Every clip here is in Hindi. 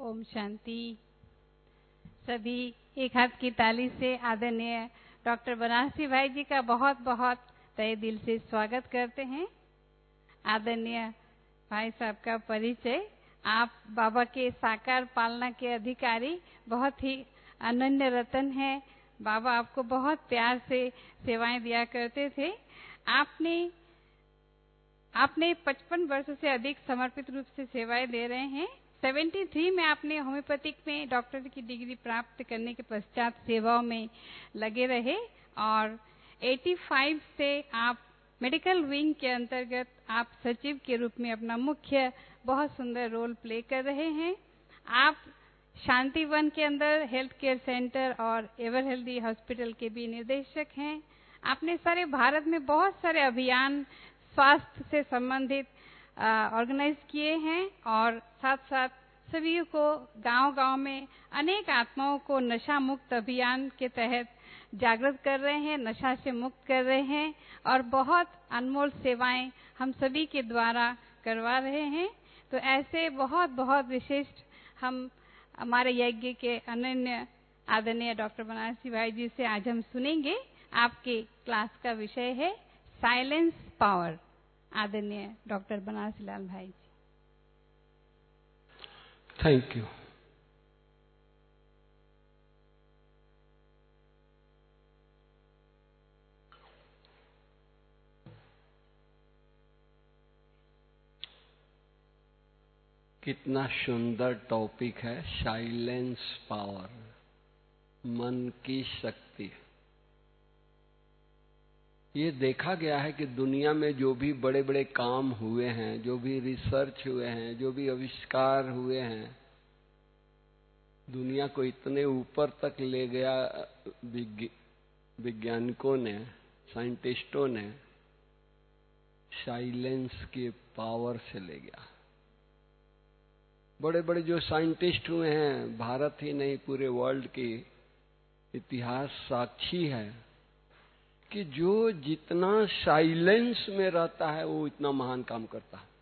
ओम शांति। सभी एक हाथ की ताली से आदरणीय डॉक्टर बनारसी भाई जी का बहुत बहुत तहे दिल से स्वागत करते हैं। आदरणीय भाई साहब का परिचय, आप बाबा के साकार पालना के अधिकारी बहुत ही अनन्य रतन हैं। बाबा आपको बहुत प्यार से सेवाएं दिया करते थे। आपने 55 वर्ष से अधिक समर्पित रूप से सेवाएं दे रहे हैं। 73 में आपने होम्योपैथिक में डॉक्टर की डिग्री प्राप्त करने के पश्चात सेवाओं में लगे रहे और 85 से आप मेडिकल विंग के अंतर्गत आप सचिव के रूप में अपना मुख्य बहुत सुंदर रोल प्ले कर रहे हैं। आप शांतिवन के अंदर हेल्थ केयर सेंटर और एवर हेल्दी हॉस्पिटल के भी निर्देशक हैं। आपने सारे भारत में बहुत सारे अभियान स्वास्थ्य से संबंधित ऑर्गेनाइज किए हैं और साथ साथ सभी को गांव-गांव में अनेक आत्माओं को नशा मुक्त अभियान के तहत जागृत कर रहे हैं, नशा से मुक्त कर रहे हैं और बहुत अनमोल सेवाएं हम सभी के द्वारा करवा रहे हैं। तो ऐसे बहुत बहुत विशिष्ट हम हमारे यज्ञ के अनन्य आदरणीय डॉक्टर बनारसी भाई जी से आज हम सुनेंगे। आपके क्लास का विषय है साइलेंस पावर। आदरणीय doctor Banarasi Lal Bhai ji. Thank you. कितना सुंदर टॉपिक है, साइलेंस पावर, मन की शक्ति। ये देखा गया है कि दुनिया में जो भी बड़े बड़े काम हुए हैं, जो भी रिसर्च हुए हैं, जो भी आविष्कार हुए हैं, दुनिया को इतने ऊपर तक ले गया वैज्ञानिकों ने, साइंटिस्टों ने, साइलेंस के पावर से ले गया। बड़े बड़े जो साइंटिस्ट हुए हैं, भारत ही नहीं पूरे वर्ल्ड की इतिहास साक्षी है कि जो जितना साइलेंस में रहता है वो इतना महान काम करता है।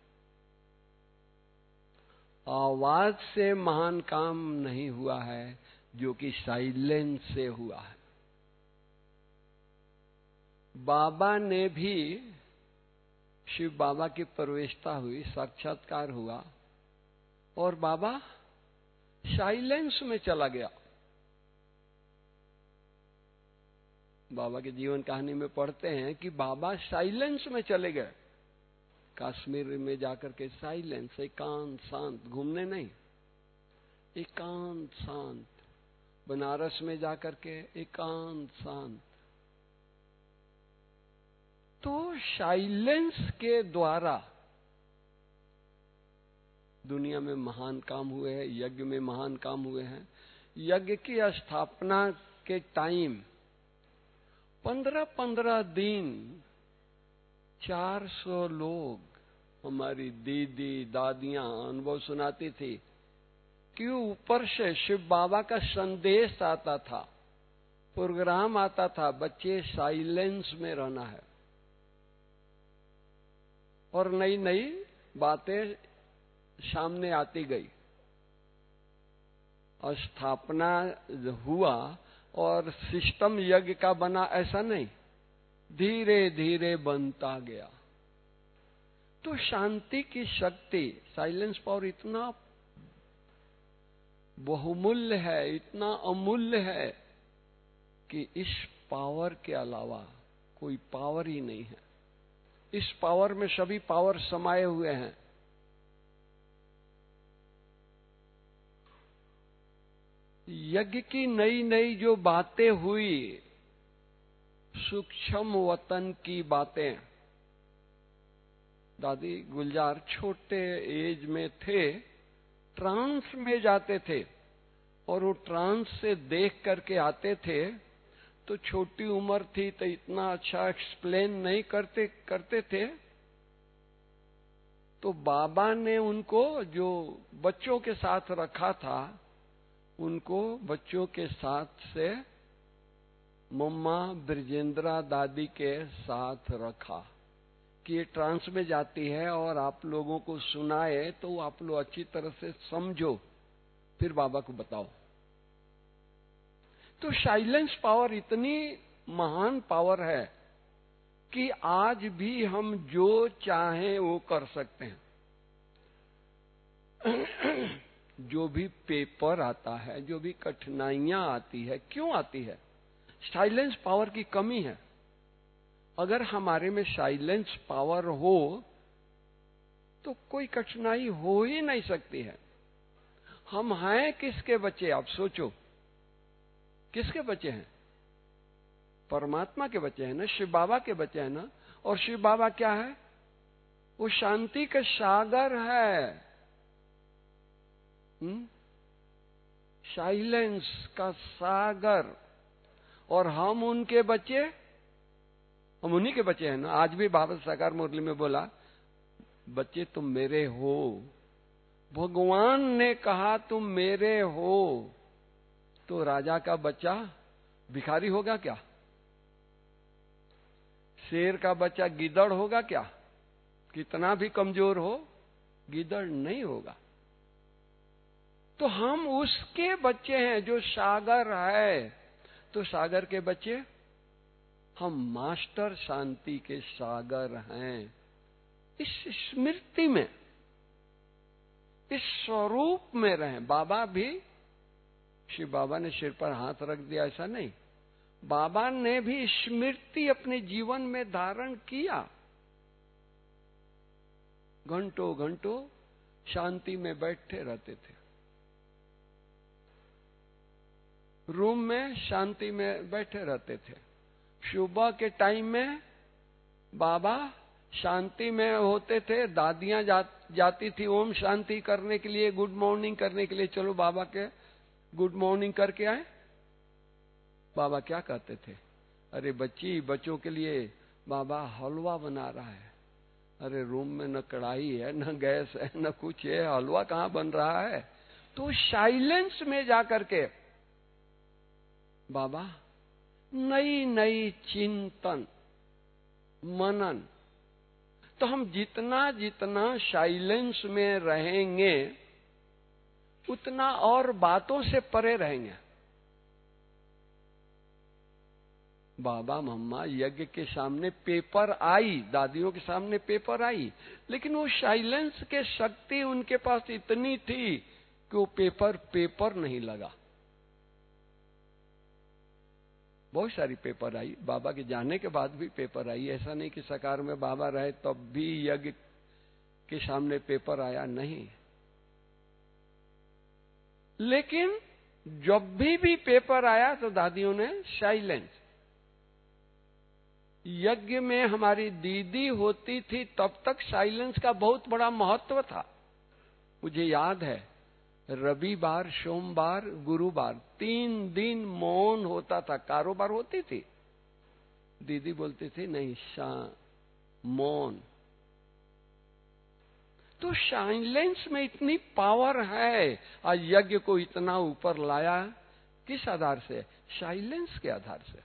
आवाज से महान काम नहीं हुआ है जो कि साइलेंस से हुआ है। बाबा ने भी, शिव बाबा की प्रवेशता हुई, साक्षात्कार हुआ और बाबा साइलेंस में चला गया। बाबा के जीवन कहानी में पढ़ते हैं कि बाबा साइलेंस में चले गए। कश्मीर में जाकर के साइलेंस, एकांत शांत, घूमने नहीं, एकांत शांत। बनारस में जाकर के एकांत शांत। तो साइलेंस के द्वारा दुनिया में महान काम हुए हैं, यज्ञ में महान काम हुए हैं। यज्ञ की स्थापना के टाइम 15-15 दिन 400 लोग, हमारी दीदी दादियां अनुभव सुनाती थी कि ऊपर से शिव बाबा का संदेश आता था, प्रोग्राम आता था, बच्चे साइलेंस में रहना है। और नई नई बातें सामने आती गई। स्थापना हुआ और सिस्टम यज्ञ का बना, ऐसा नहीं, धीरे धीरे बनता गया। तो शांति की शक्ति, साइलेंस पावर इतना बहुमूल्य है, इतना अमूल्य है कि इस पावर के अलावा कोई पावर ही नहीं है। इस पावर में सभी पावर समाये हुए हैं। यज्ञ की नई नई जो बातें हुई, सूक्ष्म वतन की बातें, दादी गुलजार छोटे एज में थे, ट्रांस में जाते थे और वो ट्रांस से देख करके आते थे। तो छोटी उम्र थी तो इतना अच्छा एक्सप्लेन नहीं करते थे। तो बाबा ने उनको, जो बच्चों के साथ रखा था, उनको बच्चों के साथ से मम्मा ब्रजेंद्रा दादी के साथ रखा कि ये ट्रांस में जाती है और आप लोगों को सुनाए तो आप लोग अच्छी तरह से समझो, फिर बाबा को बताओ। तो साइलेंस पावर इतनी महान पावर है कि आज भी हम जो चाहें वो कर सकते हैं। जो भी पेपर आता है, जो भी कठिनाइयां आती है, क्यों आती है? साइलेंस पावर की कमी है। अगर हमारे में साइलेंस पावर हो तो कोई कठिनाई हो ही नहीं सकती है। हम हैं किसके बच्चे? आप सोचो, किसके बच्चे हैं? परमात्मा के बच्चे हैं ना, शिव बाबा के बच्चे हैं ना। और शिव बाबा क्या है? वो शांति का सागर है, साइलेंस का सागर। और हम उनके बच्चे, हम उन्हीं के बच्चे हैं ना। आज भी बाबा साकार मुरली में बोला, बच्चे तुम मेरे हो। भगवान ने कहा तुम मेरे हो, तो राजा का बच्चा भिखारी होगा क्या? शेर का बच्चा गीदड़ होगा क्या? कितना भी कमजोर हो, गीदड़ नहीं होगा। तो हम उसके बच्चे हैं जो सागर है। तो सागर के बच्चे हम मास्टर शांति के सागर हैं। इस स्मृति में, इस स्वरूप में रहें। बाबा भी, शिव बाबा ने सिर पर हाथ रख दिया ऐसा नहीं, बाबा ने भी स्मृति अपने जीवन में धारण किया। घंटों घंटों शांति में बैठे रहते थे, रूम में शांति में बैठे रहते थे। सुबह के टाइम में बाबा शांति में होते थे। दादियां जाती थी ओम शांति करने के लिए, गुड मॉर्निंग करने के लिए। चलो बाबा के गुड मॉर्निंग करके आए। बाबा क्या कहते थे? अरे बच्ची, बच्चों के लिए बाबा हलवा बना रहा है। अरे रूम में न कढ़ाई है, न गैस है, न कुछ है, हलवा कहां बन रहा है? तो साइलेंस में जाकर के बाबा नई नई चिंतन मनन। तो हम जितना जितना साइलेंस में रहेंगे उतना और बातों से परे रहेंगे। बाबा मम्मा यज्ञ के सामने पेपर आई, दादियों के सामने पेपर आई, लेकिन वो साइलेंस के शक्ति उनके पास इतनी थी कि वो पेपर नहीं लगा। बहुत सारी पेपर आई, बाबा के जाने के बाद भी पेपर आई। ऐसा नहीं कि साकार में बाबा रहे तब भी यज्ञ के सामने पेपर आया, नहीं। लेकिन जब भी पेपर आया तो दादियों ने साइलेंस। यज्ञ में हमारी दीदी होती थी तब तक साइलेंस का बहुत बड़ा महत्व था। मुझे याद है, रविवार, सोमवार, गुरुवार 3 दिन मौन होता था। कारोबार होती थी, दीदी बोलती थी नहीं, मौन। तो साइलेंस में इतनी पावर है। आज यज्ञ को इतना ऊपर लाया किस आधार से? साइलेंस के आधार से।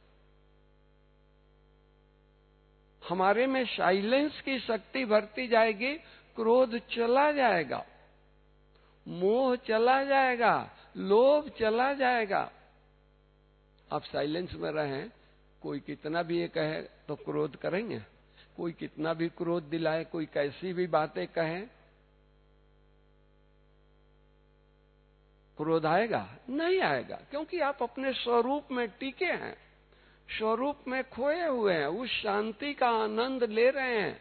हमारे में साइलेंस की शक्ति बढ़ती जाएगी, क्रोध चला जाएगा, मोह चला जाएगा, लोभ चला जाएगा। आप साइलेंस में रहें, कोई कितना भी ये कहे तो क्रोध करेंगे। कोई कितना भी क्रोध दिलाए, कोई कैसी भी बातें कहे, क्रोध आएगा? नहीं आएगा, क्योंकि आप अपने स्वरूप में टिके हैं, स्वरूप में खोए हुए हैं, उस शांति का आनंद ले रहे हैं।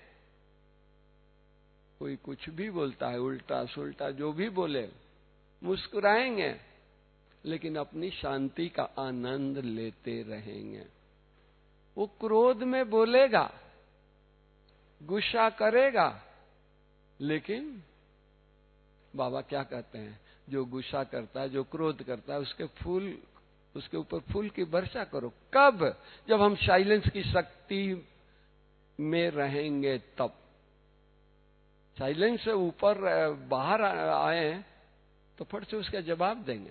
कोई कुछ भी बोलता है, उल्टा सुल्टा जो भी बोले, मुस्कुराएंगे, लेकिन अपनी शांति का आनंद लेते रहेंगे। वो क्रोध में बोलेगा, गुस्सा करेगा, लेकिन बाबा क्या कहते हैं? जो गुस्सा करता है, जो क्रोध करता है, उसके ऊपर फूल की वर्षा करो। कब? जब हम साइलेंस की शक्ति में रहेंगे तब। साइलेंस से ऊपर बाहर आए तो फट से उसका जवाब देंगे।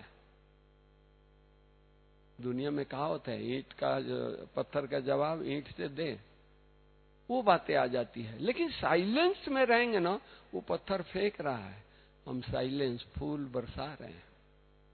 दुनिया में कहावत है, ईंट का पत्थर का जवाब ईंट से दे, वो बातें आ जाती है। लेकिन साइलेंस में रहेंगे ना, वो पत्थर फेंक रहा है, हम साइलेंस फूल बरसा रहे हैं।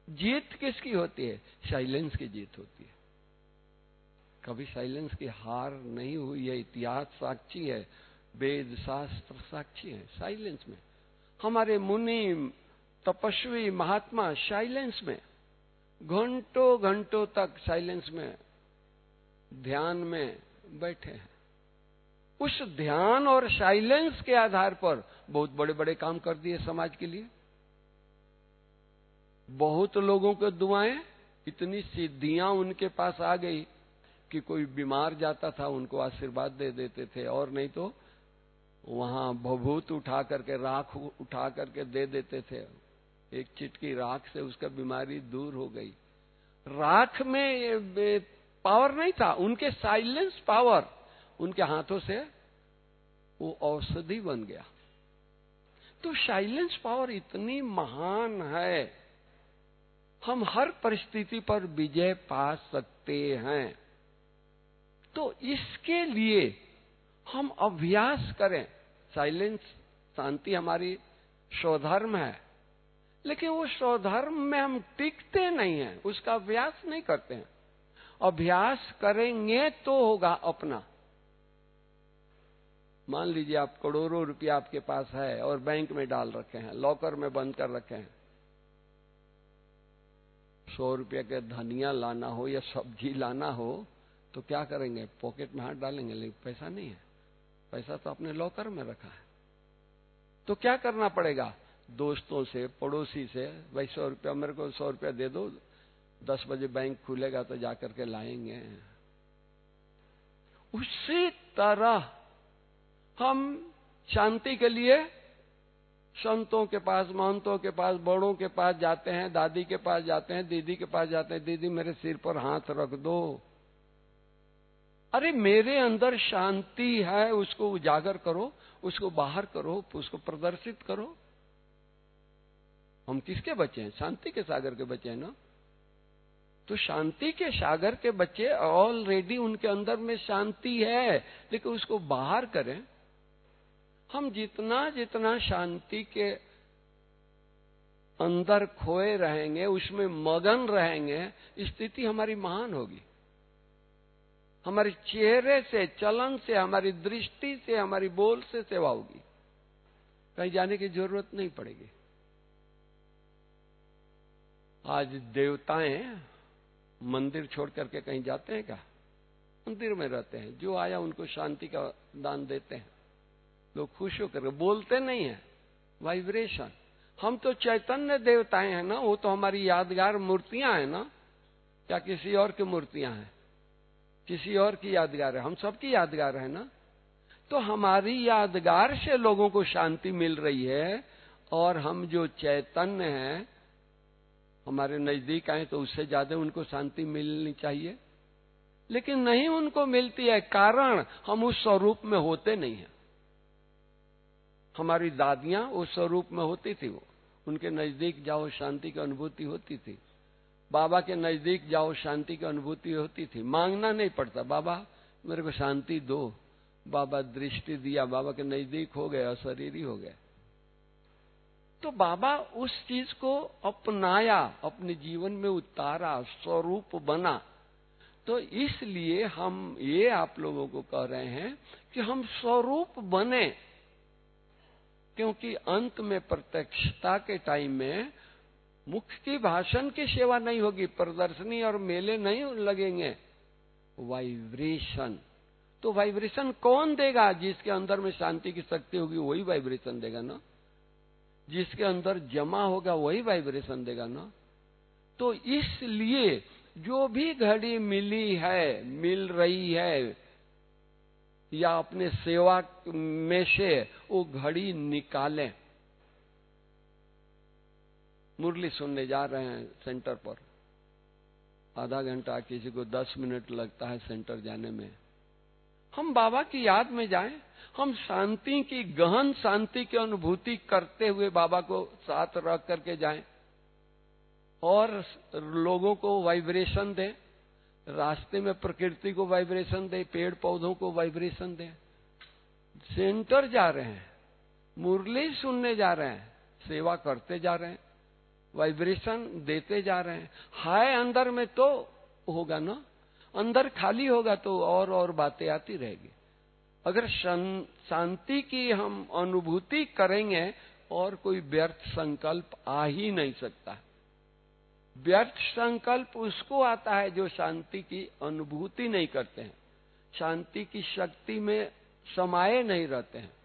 जीत किसकी होती है? साइलेंस की जीत होती है। कभी साइलेंस की हार नहीं हुई है। इतिहास साक्षी है, वेद शास्त्र साक्षी है। साइलेंस में हमारे मुनि, तपस्वी, महात्मा साइलेंस में घंटों घंटों तक साइलेंस में ध्यान में बैठे हैं। उस ध्यान और साइलेंस के आधार पर बहुत बड़े बड़े काम कर दिए समाज के लिए। बहुत लोगों को दुआएं, इतनी सिद्धियां उनके पास आ गई कि कोई बीमार जाता था उनको आशीर्वाद दे देते थे, और नहीं तो वहां भभूत उठा करके, राख उठा करके दे देते थे। एक चिटकी राख से उसका बीमारी दूर हो गई। राख में पावर नहीं था, उनके साइलेंस पावर, उनके हाथों से वो औषधि बन गया। तो साइलेंस पावर इतनी महान है, हम हर परिस्थिति पर विजय पा सकते हैं। तो इसके लिए हम अभ्यास करें। साइलेंस, शांति हमारी स्वधर्म है, लेकिन वो स्वधर्म में हम टिकते नहीं हैं, उसका अभ्यास नहीं करते हैं। अभ्यास करेंगे तो होगा अपना। मान लीजिए आप करोड़ों रुपया आपके पास है और बैंक में डाल रखे हैं, लॉकर में बंद कर रखे हैं। 100 रुपया के धनिया लाना हो या सब्जी लाना हो तो क्या करेंगे? पॉकेट में हाथ डालेंगे, लेकिन पैसा नहीं है। पैसा तो अपने लॉकर में रखा है। तो क्या करना पड़ेगा? दोस्तों से, पड़ोसी से, भाई 100 रुपया मेरे को 100 रुपया दे दो, 10 बजे बैंक खुलेगा तो जाकर के लाएंगे। उसी तरह हम शांति के लिए संतों के पास, महंतों के पास, बड़ों के पास जाते हैं, दादी के पास जाते हैं, दीदी के पास जाते हैं। दीदी मेरे सिर पर हाथ रख दो। अरे मेरे अंदर शांति है, उसको उजागर करो, उसको बाहर करो, उसको प्रदर्शित करो। हम किसके बच्चे हैं? शांति के सागर के बच्चे हैं ना। तो शांति के सागर के बच्चे, ऑलरेडी उनके अंदर में शांति है, लेकिन उसको बाहर करें। हम जितना जितना शांति के अंदर खोए रहेंगे, उसमें मगन रहेंगे, स्थिति हमारी महान होगी। हमारे चेहरे से, चलन से, हमारी दृष्टि से, हमारी बोल से सेवा होगी। कहीं जाने की जरूरत नहीं पड़ेगी। आज देवताएं मंदिर छोड़ करके कहीं जाते हैं क्या? मंदिर में रहते हैं। जो आया उनको शांति का दान देते हैं। लोग खुश होकर बोलते नहीं है। वाइब्रेशन। हम तो चैतन्य देवताएं हैं ना, वो तो हमारी यादगार मूर्तियां हैं ना। क्या किसी और की मूर्तियां हैं? किसी और की यादगार है? हम सबकी यादगार है ना। तो हमारी यादगार से लोगों को शांति मिल रही है, और हम जो चैतन्य हैं, हमारे नजदीक आए तो उससे ज्यादा उनको शांति मिलनी चाहिए, लेकिन नहीं उनको मिलती है। कारण हम उस स्वरूप में होते नहीं हैं। हमारी दादियां उस स्वरूप में होती थी, वो उनके नजदीक जाओ शांति की अनुभूति होती थी। बाबा के नजदीक जाओ शांति की अनुभूति होती थी। मांगना नहीं पड़ता, बाबा मेरे को शांति दो। बाबा दृष्टि दिया, बाबा के नजदीक हो गए, अशरीरी हो गए। तो बाबा उस चीज को अपनाया, अपने जीवन में उतारा, स्वरूप बना। तो इसलिए हम ये आप लोगों को कह रहे हैं कि हम स्वरूप बने, क्योंकि अंत में प्रत्यक्षता के टाइम में मुख की भाषण की सेवा नहीं होगी, प्रदर्शनी और मेले नहीं लगेंगे। वाइब्रेशन। तो वाइब्रेशन कौन देगा? जिसके अंदर में शांति की शक्ति होगी वही वाइब्रेशन देगा ना। जिसके अंदर जमा होगा वही वाइब्रेशन देगा ना। तो इसलिए जो भी घड़ी मिली है, मिल रही है, या अपने सेवा में से वो घड़ी निकालें। मुरली सुनने जा रहे हैं सेंटर पर, आधा घंटा, किसी को 10 मिनट लगता है सेंटर जाने में। हम बाबा की याद में जाएं, हम शांति की, गहन शांति की अनुभूति करते हुए बाबा को साथ रख करके जाएं, और लोगों को वाइब्रेशन दें। रास्ते में प्रकृति को वाइब्रेशन दें, पेड़ पौधों को वाइब्रेशन दें। सेंटर जा रहे हैं, मुरली सुनने जा रहे हैं, सेवा करते जा रहे हैं, वाइब्रेशन देते जा रहे हैं। हाय अंदर में तो होगा ना, अंदर खाली होगा तो और बातें आती रहेगी। अगर शांति की हम अनुभूति करेंगे और कोई व्यर्थ संकल्प आ ही नहीं सकता। व्यर्थ संकल्प उसको आता है जो शांति की अनुभूति नहीं करते हैं, शांति की शक्ति में समाये नहीं रहते हैं।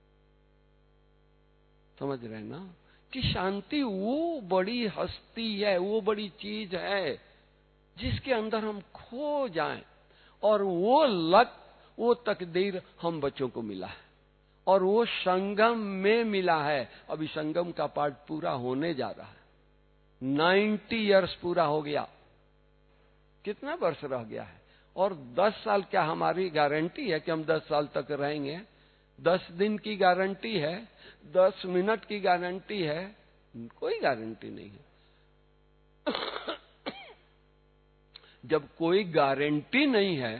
समझ रहे हैं ना कि शांति वो बड़ी हस्ती है, वो बड़ी चीज है जिसके अंदर हम खो जाएं, और वो तकदीर हम बच्चों को मिला है और वो संगम में मिला है। अभी संगम का पाठ पूरा होने जा रहा है। 90 इयर्स पूरा हो गया, कितना वर्ष रह गया है? और 10 साल क्या हमारी गारंटी है कि हम 10 साल तक रहेंगे? 10 दिन की गारंटी है, 10 मिनट की गारंटी है, कोई गारंटी नहीं है। जब कोई गारंटी नहीं है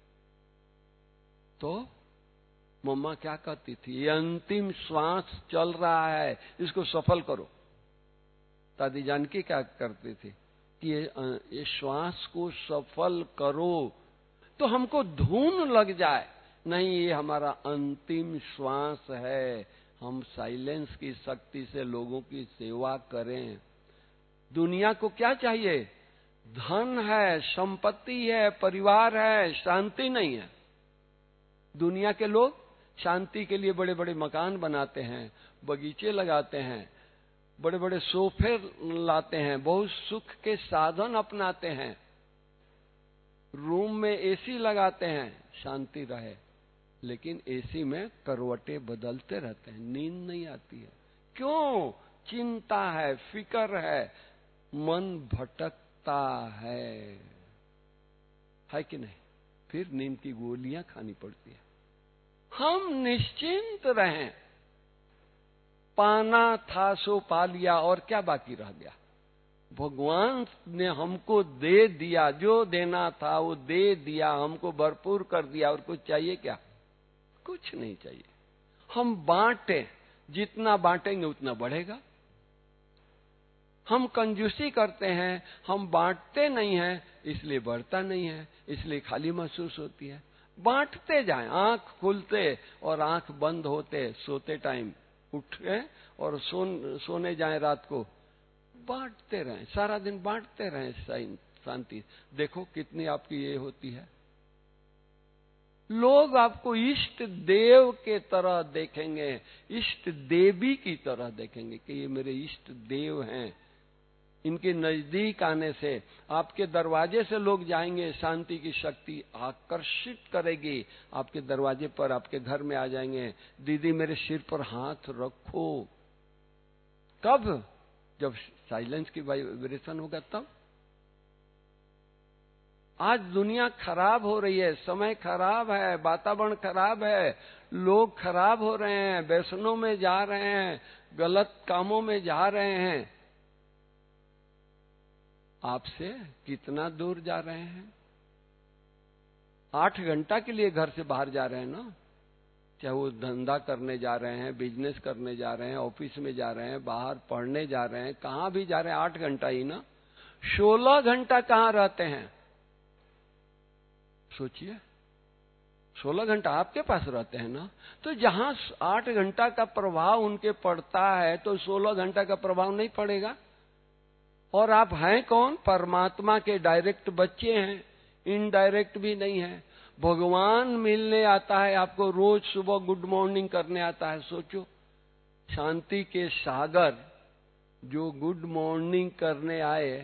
तो मम्मा क्या कहती थी, ये अंतिम श्वास चल रहा है, इसको सफल करो। दादी जानकी क्या करती थी कि ये श्वास को सफल करो, तो हमको धुन लग जाए, नहीं ये हमारा अंतिम श्वास है, हम साइलेंस की शक्ति से लोगों की सेवा करें। दुनिया को क्या चाहिए? धन है, संपत्ति है, परिवार है, शांति नहीं है। दुनिया के लोग शांति के लिए बड़े बड़े मकान बनाते हैं, बगीचे लगाते हैं, बड़े बड़े सोफे लाते हैं, बहुत सुख के साधन अपनाते हैं, रूम में एसी लगाते हैं, शांति रहे। लेकिन एसी में करवटें बदलते रहते हैं, नींद नहीं आती है। क्यों? चिंता है, फिक्र है, मन भटकता है कि नहीं? फिर नींद की गोलियां खानी पड़ती है। हम निश्चिंत रहें, पाना था सो पा लिया, और क्या बाकी रह गया? भगवान ने हमको दे दिया, जो देना था वो दे दिया, हमको भरपूर कर दिया, और कुछ चाहिए क्या? कुछ नहीं चाहिए। हम बांटे, जितना बांटेंगे उतना बढ़ेगा। हम कंजूसी करते हैं, हम बांटते नहीं हैं, इसलिए बढ़ता नहीं है, इसलिए खाली महसूस होती है। बांटते जाएं, आंख खुलते और आंख बंद होते, सोते टाइम उठे और सोने जाएं रात को, बांटते रहें, सारा दिन बांटते रहें शांति। देखो कितनी आपकी ये होती है। लोग आपको इष्ट देव के तरह देखेंगे, इष्ट देवी की तरह देखेंगे कि ये मेरे इष्ट देव हैं। इनके नजदीक आने से, आपके दरवाजे से लोग जाएंगे, शांति की शक्ति आकर्षित करेगी, आपके दरवाजे पर, आपके घर में आ जाएंगे। दीदी मेरे सिर पर हाथ रखो। कब? जब साइलेंस की वाइब्रेशन होगा तब। आज दुनिया खराब हो रही है, समय खराब है, वातावरण खराब है, लोग खराब हो रहे हैं, व्यसनों में जा रहे हैं, गलत कामों में जा रहे हैं। आपसे कितना दूर जा रहे हैं? 8 घंटा के लिए घर से बाहर जा रहे हैं ना, चाहे वो धंधा करने जा रहे हैं, बिजनेस करने जा रहे हैं, ऑफिस में जा रहे हैं, बाहर पढ़ने जा रहे हैं, कहां भी जा रहे हैं, 8 घंटा ही ना। 16 घंटा कहां रहते हैं? सोचिए, 16 घंटा आपके पास रहते हैं ना। तो जहां 8 घंटा का प्रभाव उनके पड़ता है, तो 16 घंटा का प्रभाव नहीं पड़ेगा। और आप हैं कौन? परमात्मा के डायरेक्ट बच्चे हैं, इनडायरेक्ट भी नहीं है। भगवान मिलने आता है आपको, रोज सुबह गुड मॉर्निंग करने आता है। सोचो, शांति के सागर जो गुड मॉर्निंग करने आए,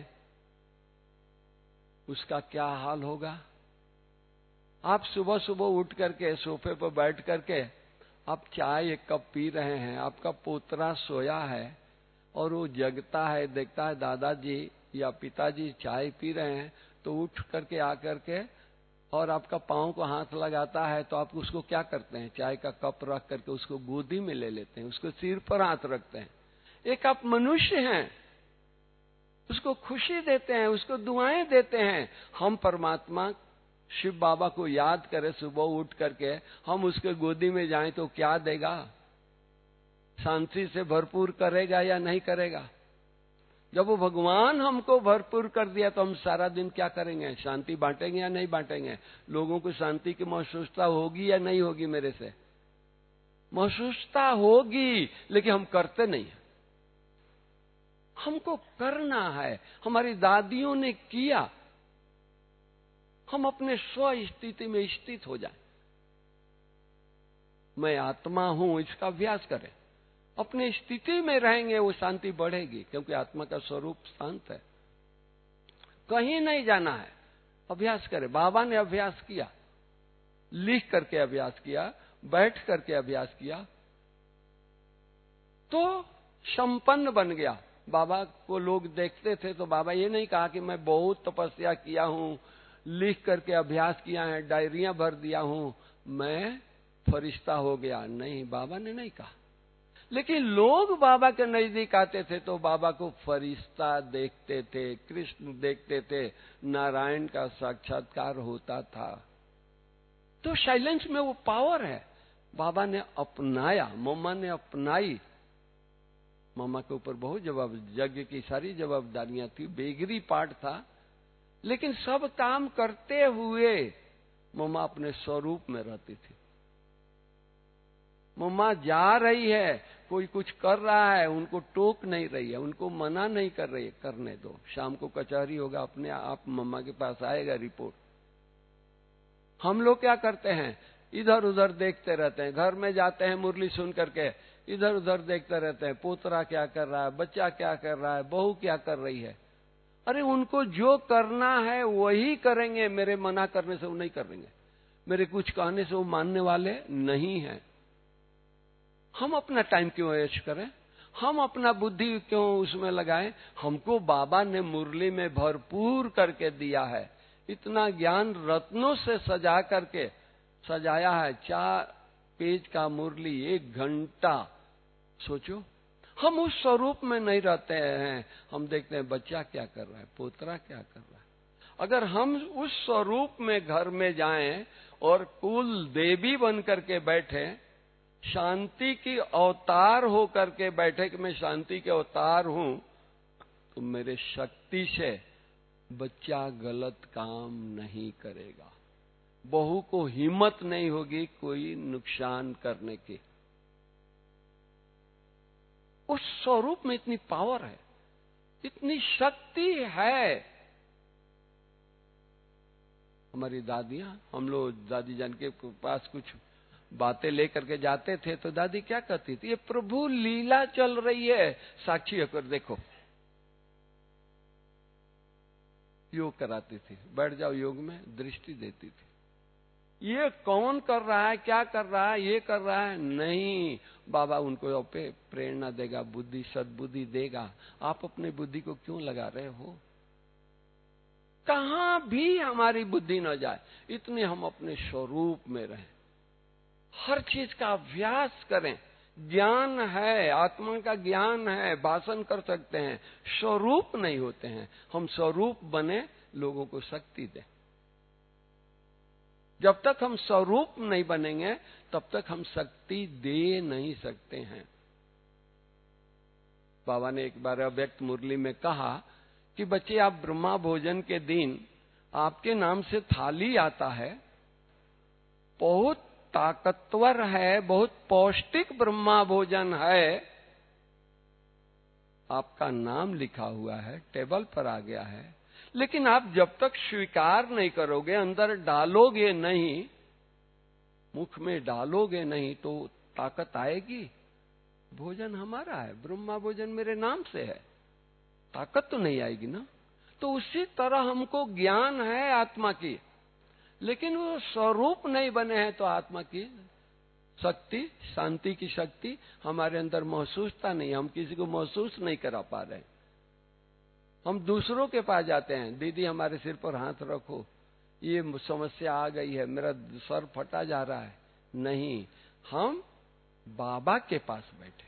उसका क्या हाल होगा? आप सुबह सुबह उठ करके सोफे पर बैठ करके आप चाय 1 कप पी रहे हैं, आपका पोतरा सोया है और वो जगता है, देखता है दादाजी या पिताजी चाय पी रहे हैं, तो उठ करके आकर के और आपका पांव को हाथ लगाता है, तो आप उसको क्या करते हैं? चाय का कप रख करके उसको गोदी में ले लेते हैं, उसको सिर पर हाथ रखते हैं। एक आप मनुष्य हैं, उसको खुशी देते हैं, उसको दुआएं देते हैं। हम परमात्मा शिव बाबा को याद करें, सुबह उठ करके हम उसके गोदी में जाएं तो क्या देगा? शांति से भरपूर करेगा या नहीं करेगा? जब वो भगवान हमको भरपूर कर दिया तो हम सारा दिन क्या करेंगे? शांति बांटेंगे या नहीं बांटेंगे? लोगों को शांति की महसूसता होगी या नहीं होगी? मेरे से महसूसता होगी, लेकिन हम करते नहीं। हमको करना है। हमारी दादियों ने किया। हम अपने स्व स्थिति में स्थित हो जाएं। मैं आत्मा हूं, इसका अभ्यास करें। अपनी स्थिति में रहेंगे, वो शांति बढ़ेगी, क्योंकि आत्मा का स्वरूप शांत है। कहीं नहीं जाना है, अभ्यास करें। बाबा ने अभ्यास किया, लिख करके अभ्यास किया, बैठ करके अभ्यास किया, तो संपन्न बन गया। बाबा को लोग देखते थे तो बाबा ये नहीं कहा कि मैं बहुत तपस्या किया हूं, लिख करके अभ्यास किया है, डायरियां भर दिया हूं, मैं फरिश्ता हो गया। नहीं, बाबा ने नहीं कहा। लेकिन लोग बाबा के नजदीक आते थे तो बाबा को फरिश्ता देखते थे, कृष्ण देखते थे, नारायण का साक्षात्कार होता था। तो साइलेंस में वो पावर है। बाबा ने अपनाया, मम्मा ने अपनाई। मम्मा के ऊपर बहुत यज्ञ की सारी जवाबदारियां थी, बेगरी पाठ था, लेकिन सब काम करते हुए मम्मा अपने स्वरूप में रहती थी। मम्मा जा रही है, कोई कुछ कर रहा है, उनको टोक नहीं रही है, उनको मना नहीं कर रही है, करने दो। शाम को कचहरी होगा, अपने आप मम्मा के पास आएगा रिपोर्ट। हम लोग क्या करते हैं? इधर उधर देखते रहते हैं। घर में जाते हैं मुरली सुन करके, इधर उधर देखते रहते हैं। पोतरा क्या कर रहा है, बच्चा क्या कर रहा है, बहू क्या कर रही है। अरे उनको जो करना है वही करेंगे, मेरे मना करने से वो नहीं करेंगे, मेरे कुछ कहने से वो मानने वाले नहीं हैं। हम अपना टाइम क्यों वेस्ट करें? हम अपना बुद्धि क्यों उसमें लगाएं? हमको बाबा ने मुरली में भरपूर करके दिया है। इतना ज्ञान रत्नों से सजा करके सजाया है। 4 पेज का मुरली, 1 घंटा। सोचो, हम उस स्वरूप में नहीं रहते हैं। हम देखते हैं बच्चा क्या कर रहा है, पोतरा क्या कर रहा है। अगर हम उस स्वरूप में घर में जाएं और कुल देवी बन करके बैठे, शांति की अवतार हो करके बैठे कि मैं शांति के अवतार हूं, तो मेरे शक्ति से बच्चा गलत काम नहीं करेगा। बहू को हिम्मत नहीं होगी कोई नुकसान करने की। उस स्वरूप में इतनी पावर है, इतनी शक्ति है। हमारी दादियां, हम लोग दादी जान के पास कुछ बातें लेकर के जाते थे तो दादी क्या कहती थी? ये प्रभु लीला चल रही है, साक्षी होकर देखो। योग कराती थी, बैठ जाओ योग में, दृष्टि देती थी। ये कौन कर रहा है, क्या कर रहा है, ये कर रहा है, नहीं, बाबा उनको पे प्रेरणा देगा, बुद्धि सद्बुद्धि देगा। आप अपनी बुद्धि को क्यों लगा रहे हो? कहां भी हमारी बुद्धि न जाए, इतने हम अपने स्वरूप में रहें। हर चीज का अभ्यास करें। ज्ञान है, आत्मा का ज्ञान है, भाषण कर सकते हैं, स्वरूप नहीं होते हैं। हम स्वरूप बने, लोगों को शक्ति दें। जब तक हम स्वरूप नहीं बनेंगे तब तक हम शक्ति दे नहीं सकते हैं। बाबा ने एक बार अव्यक्त मुरली में कहा कि बच्चे, आप ब्रह्मा भोजन के दिन आपके नाम से थाली आता है, बहुत ताकतवर है, बहुत पौष्टिक ब्रह्मा भोजन है, आपका नाम लिखा हुआ है, टेबल पर आ गया है, लेकिन आप जब तक स्वीकार नहीं करोगे, अंदर डालोगे नहीं, मुख में डालोगे नहीं, तो ताकत आएगी? भोजन हमारा है, ब्रह्मा भोजन मेरे नाम से है, ताकत तो नहीं आएगी ना। तो उसी तरह हमको ज्ञान है आत्मा की, लेकिन वो स्वरूप नहीं बने हैं, तो आत्मा की शक्ति, शांति की शक्ति हमारे अंदर महसूसता नहीं, हम किसी को महसूस नहीं करा पा रहे। हम दूसरों के पास जाते हैं, दीदी हमारे सिर पर हाथ रखो, ये समस्या आ गई है, मेरा सर फटा जा रहा है। नहीं, हम बाबा के पास बैठे।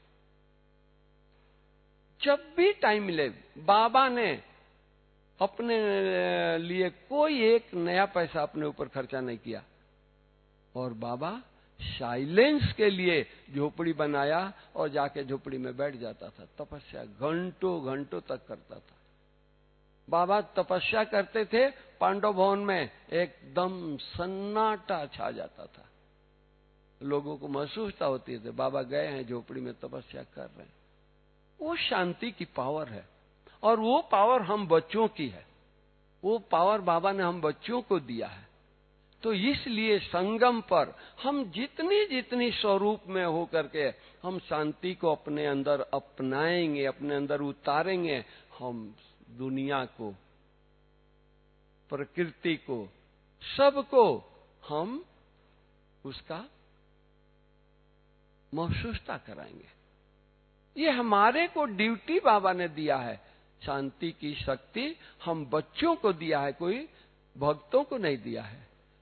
जब भी टाइम मिले, बाबा ने अपने लिए कोई एक नया पैसा अपने ऊपर खर्चा नहीं किया, और बाबा साइलेंस के लिए झोपड़ी बनाया और जाके झोपड़ी में बैठ जाता था। तपस्या घंटों घंटों तक करता था। बाबा तपस्या करते थे, पांडव भवन में एकदम सन्नाटा छा जाता था। लोगों को महसूसता होती थी बाबा गए हैं झोपड़ी में, तपस्या कर रहे हैं। वो शांति की पावर है, और वो पावर हम बच्चों की है। वो पावर बाबा ने हम बच्चों को दिया है। तो इसलिए संगम पर हम जितनी जितनी स्वरूप में हो करके हम शांति को अपने अंदर अपनाएंगे, अपने अंदर उतारेंगे, हम दुनिया को, प्रकृति को, सबको हम उसका महसूसता कराएंगे। ये हमारे को ड्यूटी बाबा ने दिया है। शांति की शक्ति हम बच्चों को दिया है, कोई भक्तों को नहीं दिया है।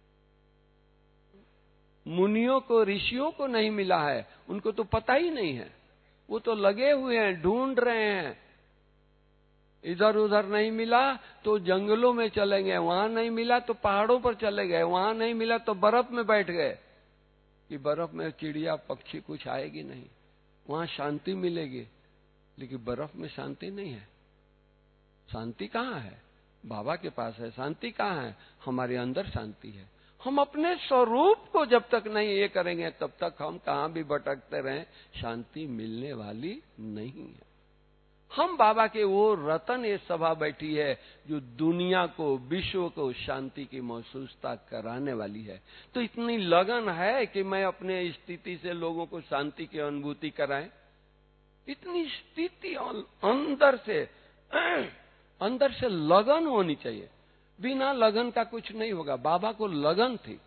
मुनियों को, ऋषियों को नहीं मिला है, उनको तो पता ही नहीं है। वो तो लगे हुए हैं, ढूंढ रहे हैं। इधर उधर नहीं मिला तो जंगलों में चले गए, वहां नहीं मिला तो पहाड़ों पर चले गए, वहां नहीं मिला तो बर्फ में बैठ गए कि बर्फ में चिड़िया पक्षी कुछ आएगी नहीं, वहां शांति मिलेगी। लेकिन बर्फ में शांति नहीं है। शांति कहाँ है? बाबा के पास है। शांति कहाँ है? हमारे अंदर शांति है। हम अपने स्वरूप को जब तक नहीं ये करेंगे तब तक हम कहाँ भी भटकते रहें, शांति मिलने वाली नहीं है। हम बाबा के वो रतन ये सभा बैठी है जो दुनिया को, विश्व को शांति की महसूसता कराने वाली है। तो इतनी लगन है कि मैं अपने स्थिति से लोगों को शांति की अनुभूति कराएं। इतनी स्थिति अंदर से लगन होनी चाहिए। बिना लगन का कुछ नहीं होगा। बाबा को लगन थी,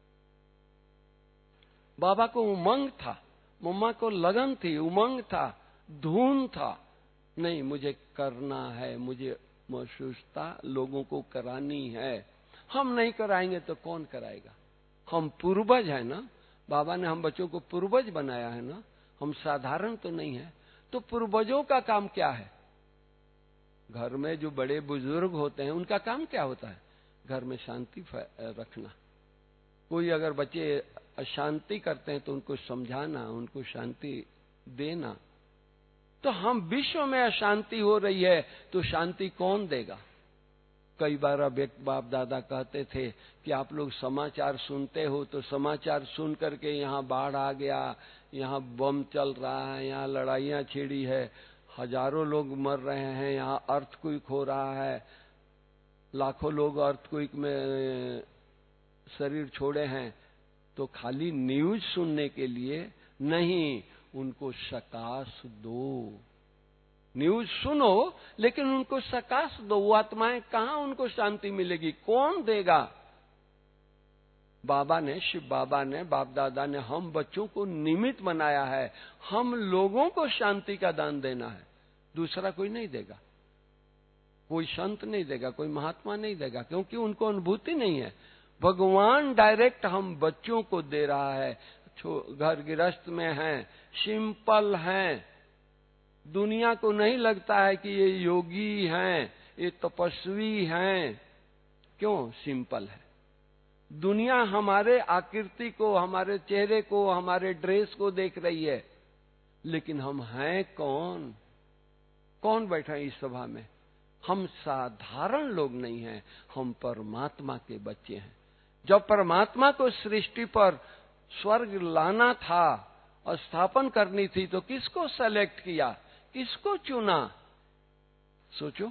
बाबा को उमंग था, मम्मा को लगन थी, उमंग था, धून था। नहीं, मुझे करना है, मुझे महसूसता लोगों को करानी है। हम नहीं कराएंगे तो कौन कराएगा? हम पूर्वज है ना, बाबा ने हम बच्चों को पूर्वज बनाया है ना, हम साधारण तो नहीं है। तो पूर्वजों का काम क्या है? घर में जो बड़े बुजुर्ग होते हैं उनका काम क्या होता है? घर में शांति रखना। कोई अगर बच्चे अशांति करते हैं तो उनको समझाना, उनको शांति देना। तो हम विश्व में अशांति हो रही है तो शांति कौन देगा? कई बार अब एक बाप दादा कहते थे कि आप लोग समाचार सुनते हो तो समाचार सुन करके यहाँ बाढ़ आ गया, यहाँ बम चल रहा है, यहाँ लड़ाइयाँ छिड़ी है, हजारों लोग मर रहे हैं, यहाँ अर्थक्वेक हो रहा है, लाखों लोग अर्थक्वेक में शरीर छोड़े हैं। तो खाली न्यूज सुनने के लिए नहीं, उनको सकाश दो। न्यूज सुनो लेकिन उनको सकाश दो। वो आत्माएं कहां उनको शांति मिलेगी? कौन देगा? बाबा ने, शिव बाबा ने, बाप दादा ने हम बच्चों को निमित्त बनाया है। हम लोगों को शांति का दान देना है, दूसरा कोई नहीं देगा। कोई संत नहीं देगा, कोई महात्मा नहीं देगा, क्योंकि उनको अनुभूति नहीं है। भगवान डायरेक्ट हम बच्चों को दे रहा है। घर गृहस्थ में हैं, सिंपल हैं, दुनिया को नहीं लगता है कि ये योगी हैं, ये तपस्वी हैं। क्यों? सिंपल है। दुनिया हमारे आकृति को, हमारे चेहरे को, हमारे ड्रेस को देख रही है, लेकिन हम हैं कौन? कौन बैठा है इस सभा में? हम साधारण लोग नहीं हैं, हम परमात्मा के बच्चे हैं। जब परमात्मा को सृष्टि पर स्वर्ग लाना था और स्थापन करनी थी तो किसको सेलेक्ट किया, किसको चुना? सोचो,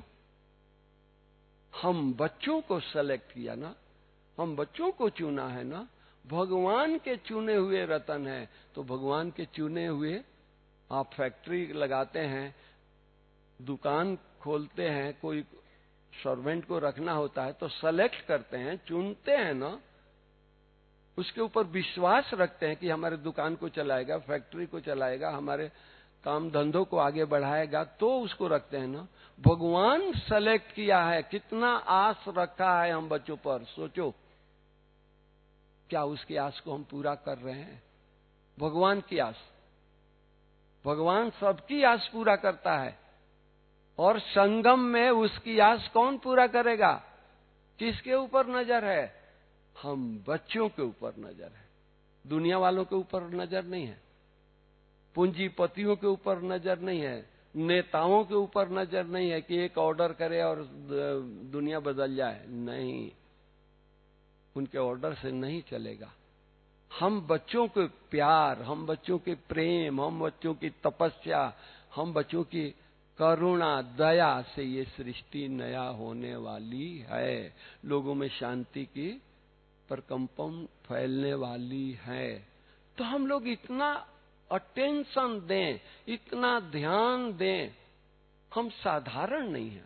हम बच्चों को सेलेक्ट किया ना, हम बच्चों को चुना है ना। भगवान के चुने हुए रतन है। तो भगवान के चुने हुए, आप फैक्ट्री लगाते हैं, दुकान खोलते हैं, कोई सर्वेंट को रखना होता है तो सेलेक्ट करते हैं, चुनते हैं ना, उसके ऊपर विश्वास रखते हैं कि हमारे दुकान को चलाएगा, फैक्ट्री को चलाएगा, हमारे काम धंधों को आगे बढ़ाएगा, तो उसको रखते हैं ना। भगवान सेलेक्ट किया है। कितना आस रखा है हम बच्चों पर, सोचो। क्या उसकी आस को हम पूरा कर रहे हैं? भगवान की आस, भगवान सबकी आस पूरा करता है। और संगम में उसकी आस कौन पूरा करेगा? किसके ऊपर नजर है? हम बच्चों के ऊपर नजर है। दुनिया वालों के ऊपर नजर नहीं है, पूंजीपतियों के ऊपर नजर नहीं है, नेताओं के ऊपर नजर नहीं है कि एक ऑर्डर करे और दुनिया बदल जाए। नहीं, उनके ऑर्डर से नहीं चलेगा। हम बच्चों के प्यार, हम बच्चों के प्रेम, हम बच्चों की तपस्या, हम बच्चों की करुणा, दया से ये सृष्टि नया होने वाली है। लोगों में शांति की प्रकंपन फैलने वाली है। तो हम लोग इतना अटेंशन दें, इतना ध्यान दें। हम साधारण नहीं हैं,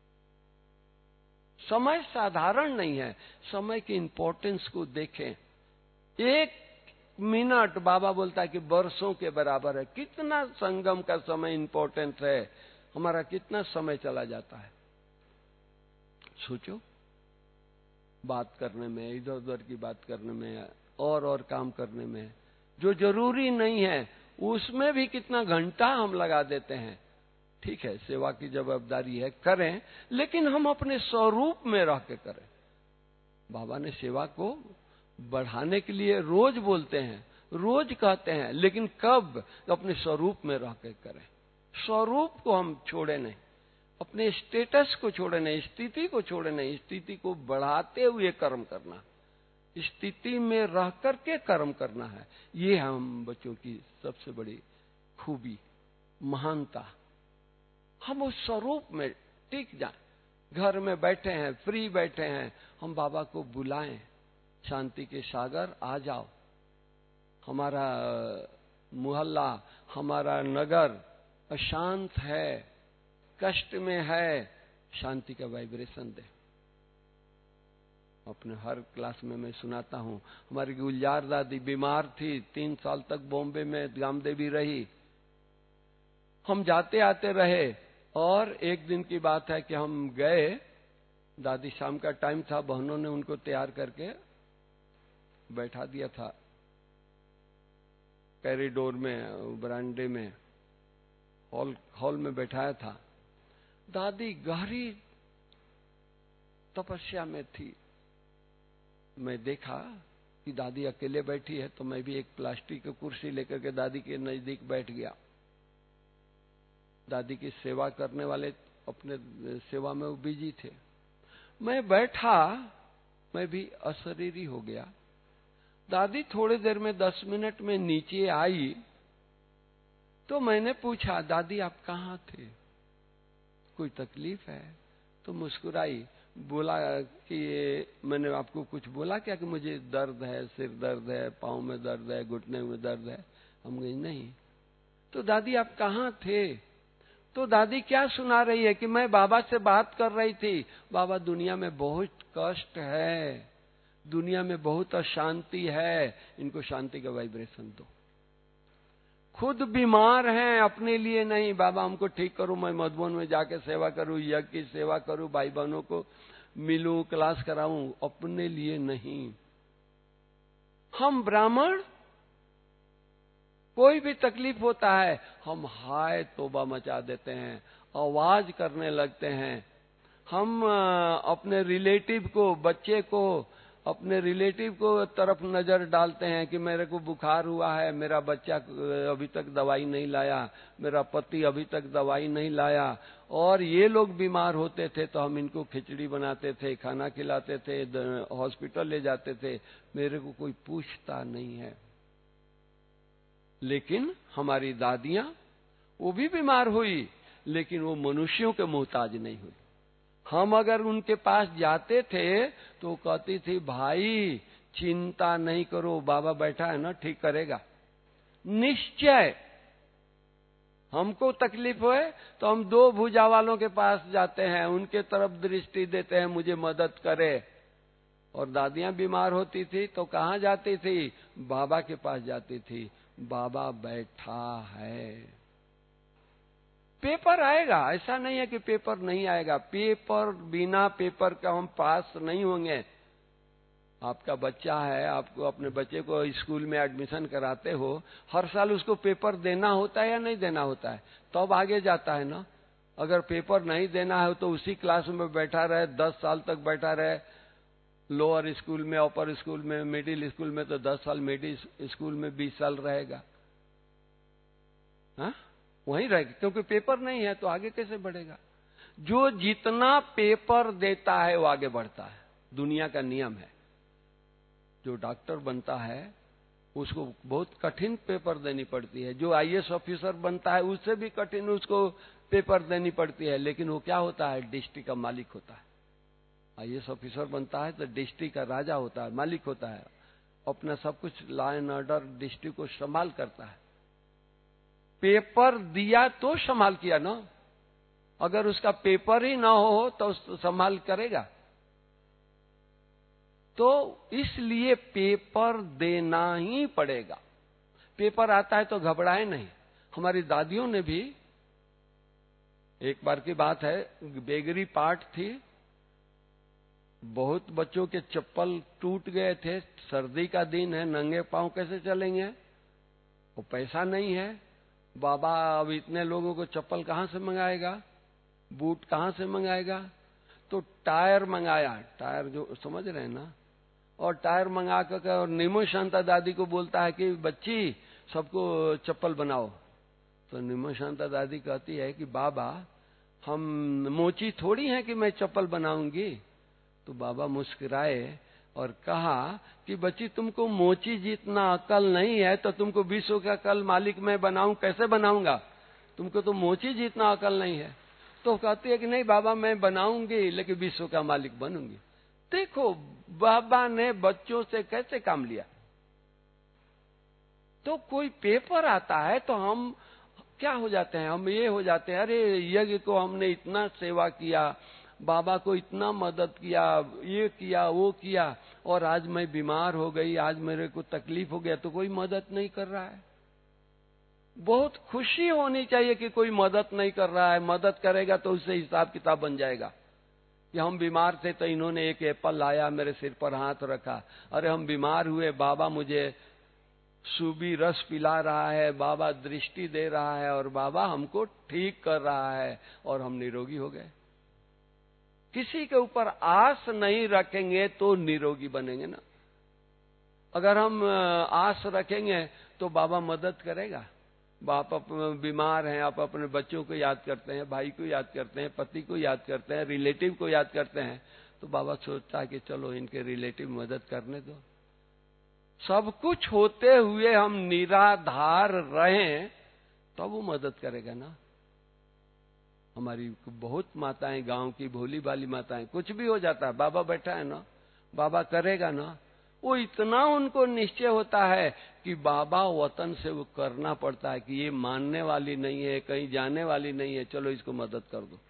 समय साधारण नहीं है। समय की इंपॉर्टेंस को देखें। 1 मिनट बाबा बोलता है कि वर्षों के बराबर है। कितना संगम का समय इंपॉर्टेंट है, हमारा कितना समय चला जाता है। सोचो, बात करने में, इधर उधर की बात करने में, और काम करने में, जो जरूरी नहीं है उसमें भी कितना घंटा हम लगा देते हैं। ठीक है, सेवा की जवाबदारी है, करें, लेकिन हम अपने स्वरूप में रह के करें। बाबा ने सेवा को बढ़ाने के लिए रोज बोलते हैं, रोज कहते हैं, लेकिन कब? अपने स्वरूप में रह के करें। स्वरूप को हम छोड़े नहीं, अपने स्टेटस को छोड़े नहीं, स्थिति को छोड़े नहीं, स्थिति को बढ़ाते हुए कर्म करना, स्थिति में रह करके कर्म करना है। ये हम बच्चों की सबसे बड़ी खूबी, महानता। हम उस स्वरूप में टिक जाएं। घर में बैठे हैं, फ्री बैठे हैं, हम बाबा को बुलाएं, शांति के सागर आ जाओ। हमारा मोहल्ला, हमारा नगर अशांत है, कष्ट में है, शांति का वाइब्रेशन दे। अपने हर क्लास में मैं सुनाता हूं, हमारी गुलजार दादी बीमार थी, 3 साल तक बॉम्बे में गामदेवी रही। हम जाते आते रहे, और एक दिन की बात है कि हम गए, दादी शाम का टाइम था, बहनों ने उनको तैयार करके बैठा दिया था कॉरिडोर में, बरामदे में, हॉल में बैठाया था। दादी गहरी तपस्या में थी। मैं देखा कि दादी अकेले बैठी है, तो मैं भी एक प्लास्टिक की कुर्सी लेकर के दादी के नजदीक बैठ गया। दादी की सेवा करने वाले अपने सेवा में वो बिजी थे। मैं बैठा, मैं भी अशरीरी हो गया। दादी थोड़ी देर में 10 मिनट में नीचे आई, तो मैंने पूछा, दादी आप कहाँ थे, कोई तकलीफ है? तो मुस्कुराई, बोला कि मैंने आपको कुछ बोला क्या कि मुझे दर्द है, सिर दर्द है, पाँव में दर्द है, घुटने में दर्द है? हम कहे नहीं। तो दादी आप कहाँ थे? तो दादी क्या सुना रही है कि मैं बाबा से बात कर रही थी, बाबा दुनिया में बहुत कष्ट है, दुनिया में बहुत अशांति है, इनको शांति का वाइब्रेशन दो। खुद बीमार हैं, अपने लिए नहीं, बाबा हमको ठीक करो, मैं मधुबन में जाके सेवा करूं, यज्ञ की सेवा करूं, भाई बहनों को मिलूं, क्लास कराऊं, अपने लिए नहीं। हम ब्राह्मण, कोई भी तकलीफ होता है हम हाय तौबा मचा देते हैं, आवाज करने लगते हैं। हम अपने रिलेटिव को, बच्चे को, अपने रिलेटिव को तरफ नजर डालते हैं कि मेरे को बुखार हुआ है, मेरा बच्चा अभी तक दवाई नहीं लाया, मेरा पति अभी तक दवाई नहीं लाया। और ये लोग बीमार होते थे तो हम इनको खिचड़ी बनाते थे, खाना खिलाते थे, हॉस्पिटल ले जाते थे, मेरे को कोई पूछता नहीं है। लेकिन हमारी दादियां, वो भी बीमार हुई, लेकिन वो मनुष्यों के मोहताज नहीं हुई। हम अगर उनके पास जाते थे तो कहती थी, भाई चिंता नहीं करो, बाबा बैठा है ना, ठीक करेगा। निश्चय हमको तकलीफ हुए तो हम 2 भुजा वालों के पास जाते हैं, उनके तरफ दृष्टि देते हैं, मुझे मदद करे। और दादियां बीमार होती थी तो कहां जाती थी? बाबा के पास जाती थी, बाबा बैठा है। पेपर आएगा, ऐसा नहीं है कि पेपर नहीं आएगा। पेपर, बिना पेपर का हम पास नहीं होंगे। आपका बच्चा है, आपको अपने बच्चे को स्कूल में एडमिशन कराते हो, हर साल उसको पेपर देना होता है या नहीं देना होता है? तब आगे जाता है ना। अगर पेपर नहीं देना है तो उसी क्लास में बैठा रहे, 10 साल तक बैठा रहे, लोअर स्कूल में, अपर स्कूल में, मिडिल स्कूल में तो 10 साल, मिडिल स्कूल में 20 साल रहेगा। हाँ, वहीं रहेगा, क्योंकि पेपर नहीं है तो आगे कैसे बढ़ेगा। जो जितना पेपर देता है वो आगे बढ़ता है, दुनिया का नियम है। जो डॉक्टर बनता है उसको बहुत कठिन पेपर देनी पड़ती है, जो आईएएस ऑफिसर बनता है उससे भी कठिन उसको पेपर देनी पड़ती है, लेकिन वो क्या होता है, डिस्ट्रिक्ट का मालिक होता है। आईएएस ऑफिसर बनता है तो डिस्ट्रिक्ट का राजा होता है, मालिक होता है, अपना सब कुछ लॉ एंड ऑर्डर डिस्ट्रिक्ट को संभाल करता है। पेपर दिया तो संभाल किया ना, अगर उसका पेपर ही ना हो तो संभाल करेगा। तो इसलिए पेपर देना ही पड़ेगा। पेपर आता है तो घबराए नहीं। हमारी दादियों ने भी, एक बार की बात है, बेगरी पाठ थी, बहुत बच्चों के चप्पल टूट गए थे, सर्दी का दिन है, नंगे पांव कैसे चलेंगे, वो पैसा नहीं है। बाबा अब इतने लोगों को चप्पल कहां से मंगाएगा, बूट कहां से मंगाएगा, तो टायर मंगाया, टायर जो समझ रहे हैं ना, और टायर मंगा कर और निमो शांता दादी को बोलता है कि बच्ची सबको चप्पल बनाओ। तो निमो शांता दादी कहती है कि बाबा हम मोची थोड़ी हैं कि मैं चप्पल बनाऊंगी। तो बाबा मुस्कुराए और कहा कि बच्ची तुमको मोची जितना अकल नहीं है तो तुमको विश्व का अकल मालिक मैं बनाऊं, कैसे बनाऊंगा, तुमको तो मोची जितना अकल नहीं है। तो कहती है कि नहीं बाबा मैं बनाऊंगी, लेकिन विश्व का मालिक बनूंगी। देखो बाबा ने बच्चों से कैसे काम लिया। तो कोई पेपर आता है तो हम क्या हो जाते हैं, हम ये हो जाते हैं, अरे यज्ञ को हमने इतना सेवा किया, बाबा को इतना मदद किया, ये किया वो किया, और आज मैं बीमार हो गई, आज मेरे को तकलीफ हो गया तो कोई मदद नहीं कर रहा है। बहुत खुशी होनी चाहिए कि कोई मदद नहीं कर रहा है। मदद करेगा तो उससे हिसाब किताब बन जाएगा कि हम बीमार थे तो इन्होंने एक एप्पल लाया, मेरे सिर पर हाथ रखा, अरे हम बीमार हुए, बाबा मुझे सूबी रस पिला रहा है, बाबा दृष्टि दे रहा है, और बाबा हमको ठीक कर रहा है, और हम निरोगी हो गए। किसी के ऊपर आस नहीं रखेंगे तो निरोगी बनेंगे ना। अगर हम आस रखेंगे तो बाबा मदद करेगा। आप बीमार हैं, आप अपने बच्चों को याद करते हैं, भाई को याद करते हैं, पति को याद करते हैं, रिलेटिव को याद करते हैं, तो बाबा सोचता है कि चलो इनके रिलेटिव मदद करने दो। सब कुछ होते हुए हम निराधार रहें तो वो मदद करेगा ना। हमारी बहुत माताएं, गांव की भोली भाली माताएं, कुछ भी हो जाता है बाबा बैठा है ना, बाबा करेगा ना। वो इतना उनको निश्चय होता है कि बाबा वतन से वो करना पड़ता है कि ये मानने वाली नहीं है, कहीं जाने वाली नहीं है, चलो इसको मदद कर दो।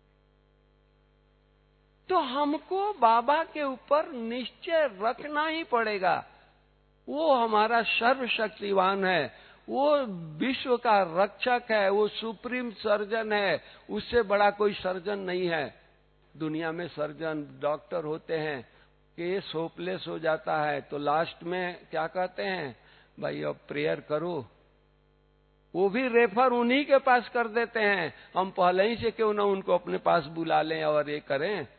तो हमको बाबा के ऊपर निश्चय रखना ही पड़ेगा। वो हमारा सर्वशक्तिवान है, वो विश्व का रक्षक है, वो सुप्रीम सर्जन है, उससे बड़ा कोई सर्जन नहीं है। दुनिया में सर्जन डॉक्टर होते हैं, केस होपलेस हो जाता है तो लास्ट में क्या कहते हैं, भाई अब प्रेयर करो। वो भी रेफर उन्हीं के पास कर देते हैं, हम पहले ही से क्यों ना उनको अपने पास बुला लें और ये करें।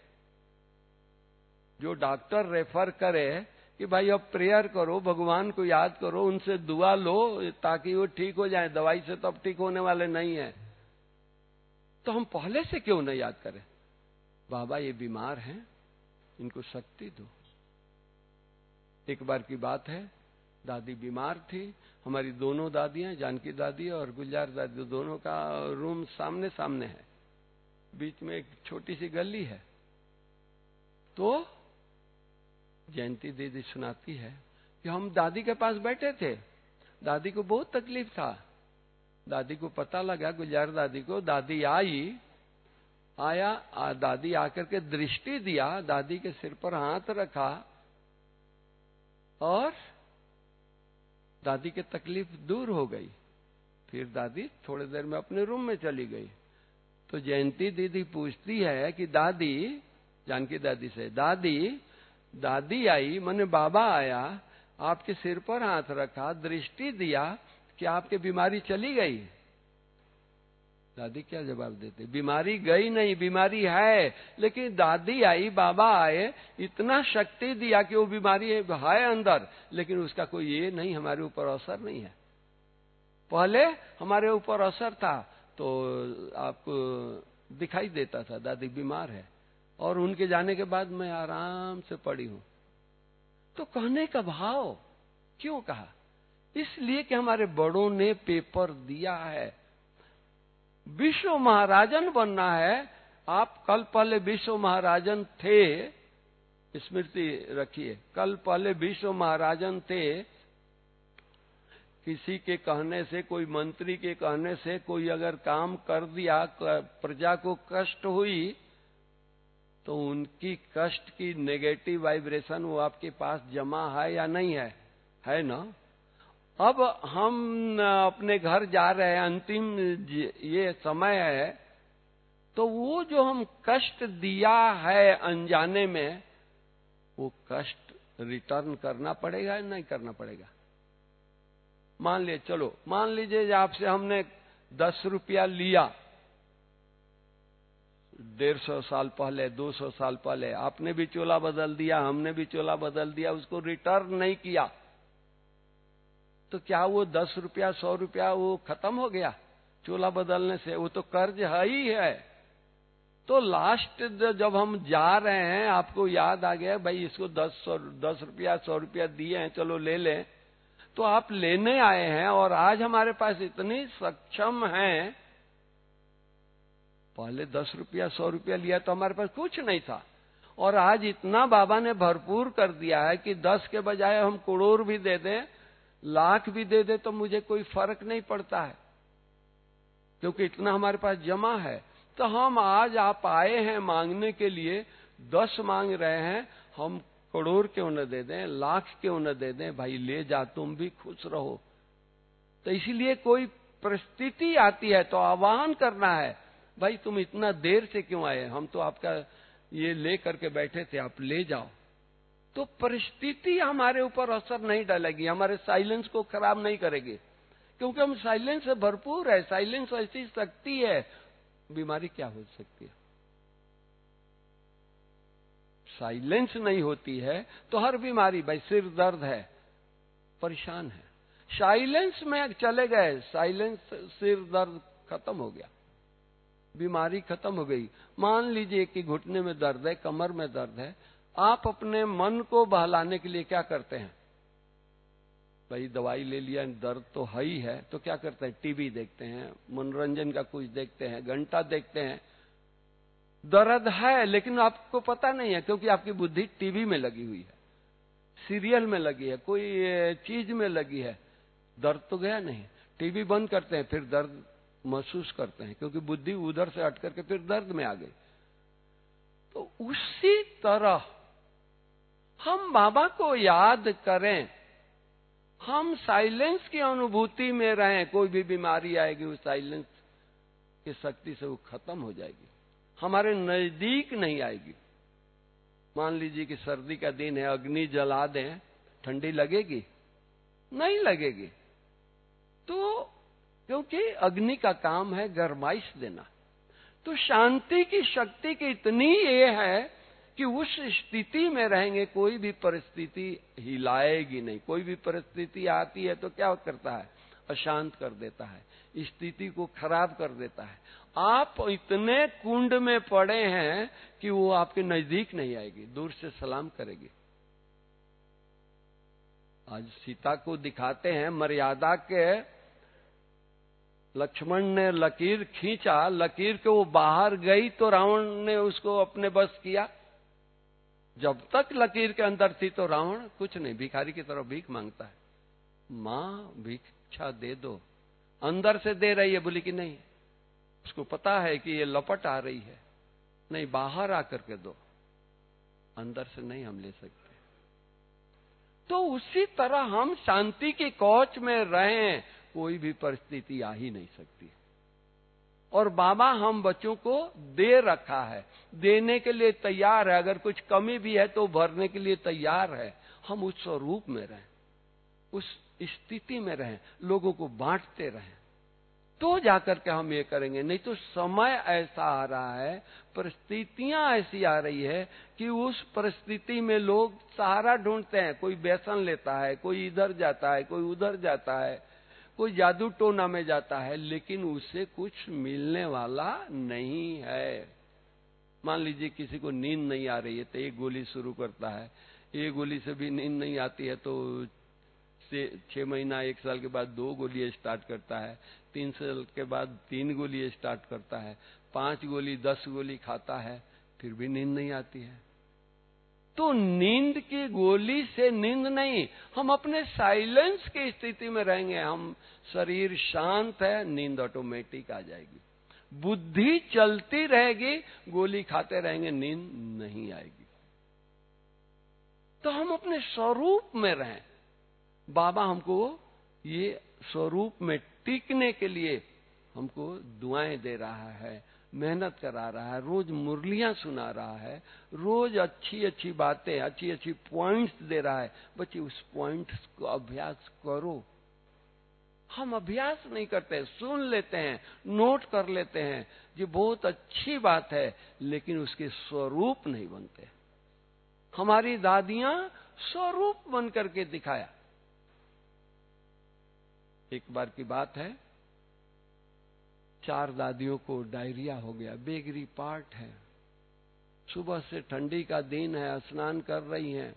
जो डॉक्टर रेफर करे कि भाई अब प्रेयर करो, भगवान को याद करो, उनसे दुआ लो ताकि वो ठीक हो जाए, दवाई से तो अब ठीक होने वाले नहीं है, तो हम पहले से क्यों नहीं याद करें, बाबा ये बीमार हैं, इनको शक्ति दो। एक बार की बात है, दादी बीमार थी। हमारी दोनों दादियां, जानकी दादी और गुलजार दादी, दोनों का रूम सामने सामने है, बीच में एक छोटी सी गली है। तो जयंती दीदी सुनाती है कि हम दादी के पास बैठे थे, दादी को बहुत तकलीफ था। दादी को पता लगा, गुलजार दादी को, दादी दादी आकर के दृष्टि दिया, दादी के सिर पर हाथ रखा और दादी की तकलीफ दूर हो गई। फिर दादी थोड़ी देर में अपने रूम में चली गई। तो जयंती दीदी पूछती है कि दादी, जानकी दादी से, दादी आई, मैंने बाबा आया, आपके सिर पर हाथ रखा, दृष्टि दिया कि आपकी बीमारी चली गई। दादी क्या जवाब देते? बीमारी गई नहीं, बीमारी है, लेकिन दादी आई, बाबा आए, इतना शक्ति दिया कि वो बीमारी है अंदर, लेकिन उसका कोई ये नहीं, हमारे ऊपर असर नहीं है। पहले हमारे ऊपर असर था तो आपको दिखाई देता था दादी बीमार है, और उनके जाने के बाद मैं आराम से पड़ी हूं। तो कहने का भाव क्यों कहा? इसलिए कि हमारे बड़ों ने पेपर दिया है। विश्व महाराजन बनना है। आप कल पहले विश्व महाराजन थे, स्मृति रखिए, कल पहले विश्व महाराजन थे। किसी के कहने से, कोई मंत्री के कहने से कोई अगर काम कर दिया, प्रजा को कष्ट हुई, तो उनकी कष्ट की नेगेटिव वाइब्रेशन वो आपके पास जमा है या नहीं है? है ना? अब हम अपने घर जा रहे हैं, अंतिम ये समय है, तो वो जो हम कष्ट दिया है अनजाने में, वो कष्ट रिटर्न करना पड़ेगा या नहीं करना पड़ेगा? मान लीजिए आपसे हमने 10 रुपया लिया 150 साल पहले, 200 साल पहले, आपने भी चोला बदल दिया, हमने भी चोला बदल दिया, उसको रिटर्न नहीं किया, तो क्या वो 10 रुपया 100 रुपया वो खत्म हो गया चोला बदलने से? वो तो कर्ज है ही है। तो लास्ट जब हम जा रहे हैं, आपको याद आ गया भाई इसको 10 रुपया 100 रुपया दिए हैं, चलो ले लें, तो आप लेने आए हैं, और आज हमारे पास इतनी सक्षम हैं। पहले 10 रुपया 100 रुपया लिया तो हमारे पास कुछ नहीं था, और आज इतना बाबा ने भरपूर कर दिया है कि 10 के बजाय हम करोड़ भी दे दें, लाख भी दे दें, तो मुझे कोई फर्क नहीं पड़ता है, क्योंकि इतना हमारे पास जमा है। तो हम आज आप आए हैं मांगने के लिए, 10 मांग रहे हैं, हम करोड़ क्यों न दे दें, लाख क्यों न दे दें? भाई ले जा, तुम भी खुश रहो। तो इसलिए कोई परिस्थिति आती है तो आह्वान करना है, भाई तुम इतना देर से क्यों आए? हम तो आपका ये ले करके बैठे थे, आप ले जाओ। तो परिस्थिति हमारे ऊपर असर नहीं डालेगी, हमारे साइलेंस को खराब नहीं करेगी, क्योंकि हम साइलेंस से भरपूर है। साइलेंस ऐसी शक्ति है, बीमारी क्या हो सकती है? साइलेंस नहीं होती है तो हर बीमारी, भाई सिर दर्द है, परेशान है, साइलेंस में चले गए, साइलेंस, सिर दर्द खत्म हो गया, बीमारी खत्म हो गई। मान लीजिए कि घुटने में दर्द है, कमर में दर्द है, आप अपने मन को बहलाने के लिए क्या करते हैं? भाई दवाई ले लिया, दर्द तो है ही है, तो क्या करते हैं? टीवी देखते हैं, मनोरंजन का कुछ देखते हैं, घंटा देखते हैं। दर्द है लेकिन आपको पता नहीं है, क्योंकि आपकी बुद्धि टीवी में लगी हुई है, सीरियल में लगी है, कोई चीज में लगी है। दर्द तो गया नहीं। टीवी बंद करते हैं, फिर दर्द महसूस करते हैं, क्योंकि बुद्धि उधर से हट करके फिर दर्द में आ गई। तो उसी तरह हम बाबा को याद करें, हम साइलेंस की अनुभूति में रहें, कोई भी बीमारी आएगी उस साइलेंस की शक्ति से वो खत्म हो जाएगी, हमारे नजदीक नहीं आएगी। मान लीजिए कि सर्दी का दिन है, अग्नि जला दें, ठंडी लगेगी? नहीं लगेगी। तो क्योंकि अग्नि का काम है गरमाइश देना। तो शांति की शक्ति की इतनी ये है कि उस स्थिति में रहेंगे, कोई भी परिस्थिति हिलाएगी नहीं। कोई भी परिस्थिति आती है तो क्या करता है? अशांत कर देता है, स्थिति को खराब कर देता है। आप इतने कुंड में पड़े हैं कि वो आपके नजदीक नहीं आएगी, दूर से सलाम करेगी। आज सीता को दिखाते हैं, मर्यादा के लक्ष्मण ने लकीर खींचा, लकीर के वो बाहर गई तो रावण ने उसको अपने बस किया। जब तक लकीर के अंदर थी तो रावण कुछ नहीं, भिखारी की तरफ भीख मांगता है। मां भिक्षा दे दो, अंदर से दे रही है, बोली कि नहीं, उसको पता है कि ये लपट आ रही है, नहीं बाहर आकर के दो, अंदर से नहीं हम ले सकते। तो उसी तरह हम शांति के कौच में रहें, कोई भी परिस्थिति आ ही नहीं सकती। और बाबा हम बच्चों को दे रखा है, देने के लिए तैयार है, अगर कुछ कमी भी है तो भरने के लिए तैयार है। हम उस स्वरूप में रहें, उस स्थिति में रहें, लोगों को बांटते रहें, तो जाकर के हम ये करेंगे। नहीं तो समय ऐसा आ रहा है, परिस्थितियां ऐसी आ रही है कि उस परिस्थिति में लोग सहारा ढूंढते हैं। कोई व्यसन लेता है, कोई इधर जाता है, कोई उधर जाता है, कोई जादू टोना में जाता है, लेकिन उससे कुछ मिलने वाला नहीं है। मान लीजिए किसी को नींद नहीं आ रही है तो एक गोली शुरू करता है, एक गोली से भी नींद नहीं आती है तो 6 महीना 1 साल के बाद 2 गोली स्टार्ट करता है, 3 साल के बाद 3 गोली स्टार्ट करता है, 5 गोली 10 गोली खाता है, फिर भी नींद नहीं आती है। तो नींद की गोली से नींद नहीं, हम अपने साइलेंस की स्थिति में रहेंगे, हम शरीर शांत है, नींद ऑटोमेटिक आ जाएगी। बुद्धि चलती रहेगी, गोली खाते रहेंगे, नींद नहीं आएगी। तो हम अपने स्वरूप में रहें। बाबा हमको ये स्वरूप में टिकने के लिए हमको दुआएं दे रहा है, मेहनत करा रहा है, रोज मुरलियां सुना रहा है, रोज अच्छी अच्छी बातें, अच्छी अच्छी पॉइंट्स दे रहा है। बच्चे उस पॉइंट्स को अभ्यास करो। हम अभ्यास नहीं करते, सुन लेते हैं, नोट कर लेते हैं, ये बहुत अच्छी बात है, लेकिन उसके स्वरूप नहीं बनते। हमारी दादियां स्वरूप बन करके दिखाया। एक बार की बात है, 4 दादियों को डायरिया हो गया, बेगरी पार्ट है, सुबह से ठंडी का दिन है, स्नान कर रही हैं।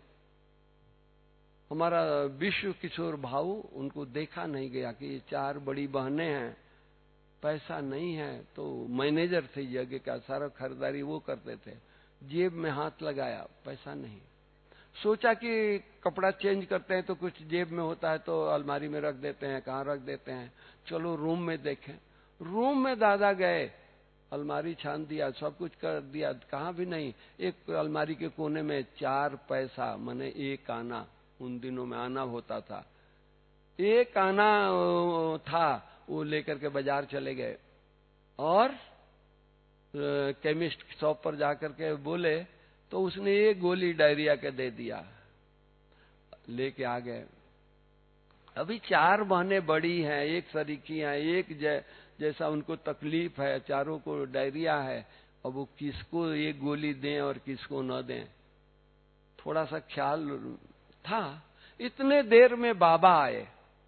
हमारा विश्व किशोर भाऊ, उनको देखा नहीं गया कि ये 4 बड़ी बहनें हैं, पैसा नहीं है, तो मैनेजर थे जगह का, सारा खरीदारी वो करते थे। जेब में हाथ लगाया, पैसा नहीं। सोचा कि कपड़ा चेंज करते हैं तो कुछ जेब में होता है तो अलमारी में रख देते हैं, कहाँ रख देते हैं, चलो रूम में देखें। रूम में दादा गए, अलमारी छान दिया, सब कुछ कर दिया, कहाँ भी नहीं। एक अलमारी के कोने में 4 पैसा, माने 1 आना, उन दिनों में आना होता था, 1 आना था, वो लेकर के बाजार चले गए और केमिस्ट शॉप पर जाकर के बोले तो उसने 1 गोली डायरिया के दे दिया, लेके आ गए। अभी 4 बहनें बड़ी हैं, एक सरीखी हैं, एक जैसा उनको तकलीफ है, चारों को डायरिया है। अब वो किसको 1 गोली दें और किसको न दें, थोड़ा सा ख्याल था। इतने देर में बाबा आए।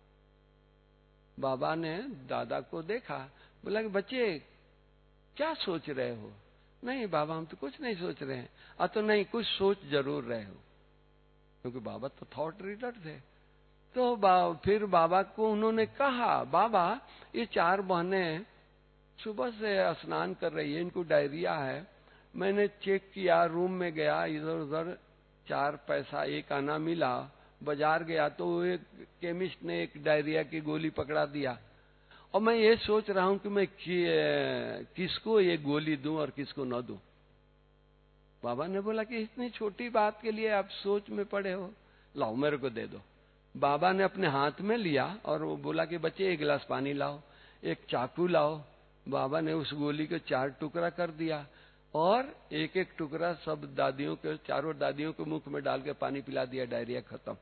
बाबा ने दादा को देखा, बोला कि बच्चे क्या सोच रहे हो? नहीं बाबा, हम तो कुछ नहीं सोच रहे हैं। तो नहीं, कुछ सोच जरूर रहे हो, क्योंकि बाबा तो थॉट रीडर थे। तो फिर बाबा को उन्होंने कहा, बाबा ये 4 बहनें सुबह से स्नान कर रही है, इनको डायरिया है, मैंने चेक किया, रूम में गया, इधर उधर 4 पैसा 1 आना मिला, बाजार गया तो एक केमिस्ट ने 1 डायरिया की गोली पकड़ा दिया, और मैं ये सोच रहा हूं कि मैं किसको ये गोली दूं और किसको न दूं। बाबा ने बोला कि इतनी छोटी बात के लिए आप सोच में पड़े हो, लाओ मेरे को दे दो। बाबा ने अपने हाथ में लिया और वो बोला कि बच्चे 1 गिलास पानी लाओ, 1 चाकू लाओ। बाबा ने उस गोली को 4 टुकड़ा कर दिया और 1-1 टुकड़ा सब दादियों के, 4 दादियों के मुख में डाल के पानी पिला दिया, डायरिया खत्म।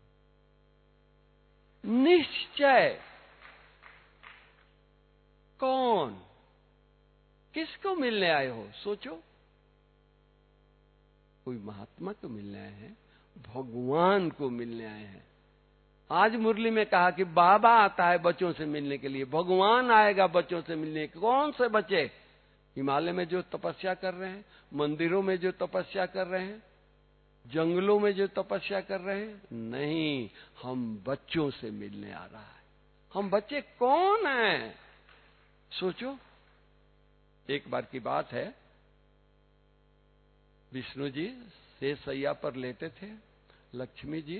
निश्चय। कौन, किसको मिलने आए हो? सोचो। कोई महात्मा को मिलने आए हैं, भगवान को मिलने आए हैं। आज मुरली में कहा कि बाबा आता है बच्चों से मिलने के लिए, भगवान आएगा बच्चों से मिलने। कौन से बच्चे? हिमालय में जो तपस्या कर रहे हैं, मंदिरों में जो तपस्या कर रहे हैं, जंगलों में जो तपस्या कर रहे हैं? नहीं, हम बच्चों से मिलने आ रहा है। हम बच्चे कौन हैं? सोचो। एक बार की बात है, विष्णु जी शेषैया पर लेटे थे, लक्ष्मी जी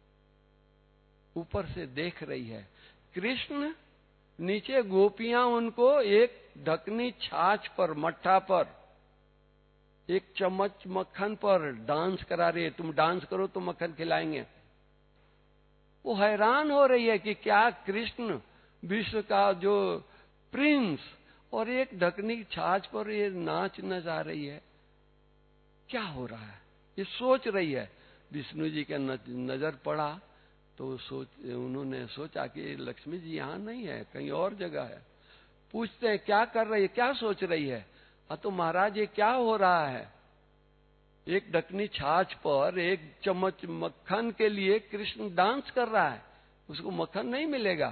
ऊपर से देख रही है, कृष्ण नीचे, गोपियां उनको एक ढकनी छाछ पर, मट्ठा पर, 1 चम्मच मक्खन पर डांस करा रही है। तुम डांस करो तो मक्खन खिलाएंगे। वो हैरान हो रही है कि क्या कृष्ण विश्व का जो प्रिंस और एक ढकनी छाछ पर ये नाचने जा रही है, क्या हो रहा है, ये सोच रही है। विष्णु जी का नजर पड़ा तो उन्होंने सोचा कि लक्ष्मी जी यहां नहीं है, कहीं और जगह है। पूछते हैं क्या कर रही है, क्या सोच रही है? तो महाराज ये क्या हो रहा है? एक ढकनी छाछ पर एक चम्मच मक्खन के लिए कृष्ण डांस कर रहा है, उसको मक्खन नहीं मिलेगा।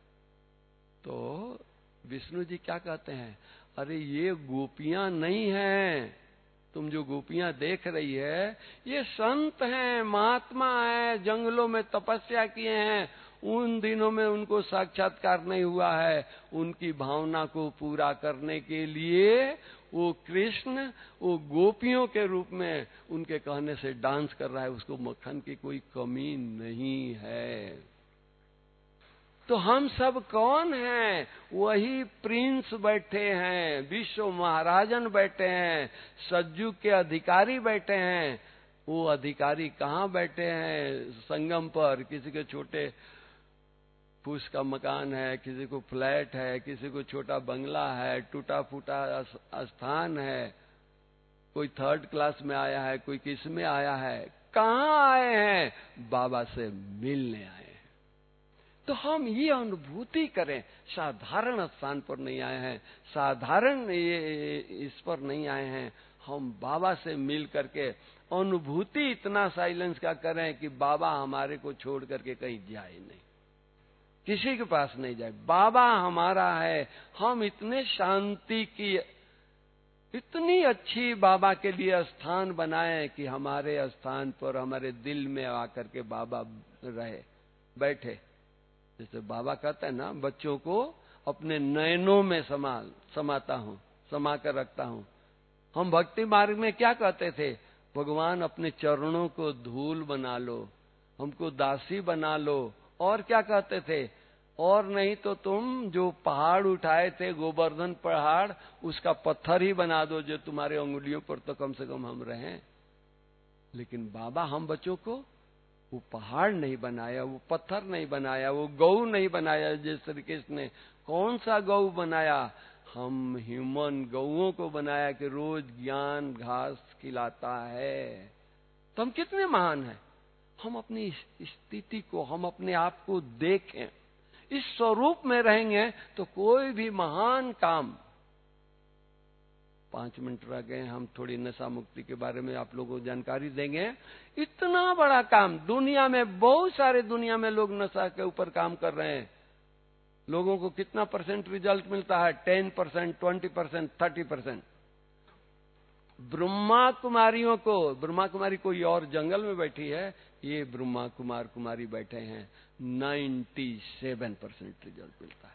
तो विष्णु जी क्या कहते हैं, अरे ये गोपियां नहीं हैं, तुम जो गोपियां देख रही है ये संत हैं, महात्मा है, जंगलों में तपस्या किए हैं, उन दिनों में उनको साक्षात्कार नहीं हुआ है, उनकी भावना को पूरा करने के लिए वो कृष्ण वो गोपियों के रूप में उनके कहने से डांस कर रहा है, उसको मक्खन की कोई कमी नहीं है। तो हम सब कौन हैं? वही प्रिंस बैठे हैं, विश्व महाराजन बैठे हैं, सज्जू के अधिकारी बैठे हैं। वो अधिकारी कहाँ बैठे हैं? संगम पर। किसी के छोटे फूस का मकान है, किसी को फ्लैट है, किसी को छोटा बंगला है, टूटा फूटा स्थान है, कोई 3rd क्लास में आया है, कोई किस में आया है। कहाँ आए हैं? बाबा से मिलने आए हैं। तो हम ये अनुभूति करें, साधारण स्थान पर नहीं आए हैं, साधारण इस पर नहीं आए हैं, हम बाबा से मिल करके अनुभूति इतना साइलेंस का करें कि बाबा हमारे को छोड़ करके कहीं जाए नहीं, किसी के पास नहीं जाए। बाबा हमारा है। हम इतने शांति की, इतनी अच्छी बाबा के लिए स्थान बनाएं कि हमारे स्थान पर हमारे दिल में आकर के बाबा रहे, बैठे। जैसे बाबा कहता है ना, बच्चों को अपने नयनों में समाता हूं, समा कर रखता हूं। हम भक्ति मार्ग में क्या कहते थे? भगवान अपने चरणों को धूल बना लो, हमको दासी बना लो। और क्या कहते थे? और नहीं तो तुम जो पहाड़ उठाए थे, गोवर्धन पहाड़, उसका पत्थर ही बना दो, जो तुम्हारे उंगलियों पर तो कम से कम हम रहें। लेकिन बाबा हम बच्चों को वो पहाड़ नहीं बनाया, वो पत्थर नहीं बनाया, वो गौ नहीं बनाया। जैसे श्री कृष्ण ने कौन सा गौ बनाया? हम ह्यूमन गौओं को बनाया कि रोज ज्ञान घास खिलाता है। तो हम कितने महान हैं। हम अपनी स्थिति को, हम अपने आप को देखें, इस स्वरूप में रहेंगे तो कोई भी महान काम। 5 मिनट रह गए, हम थोड़ी नशा मुक्ति के बारे में आप लोगों को जानकारी देंगे। इतना बड़ा काम दुनिया में, बहुत सारे दुनिया में लोग नशा के ऊपर काम कर रहे हैं। लोगों को कितना % रिजल्ट मिलता है? 10%, 20%, 30%। ब्रह्मा कुमारियों को, ब्रह्मा कुमारी कोई और जंगल में बैठी है, ये ब्रह्मा कुमार कुमारी बैठे हैं, 97% रिजल्ट मिलता है।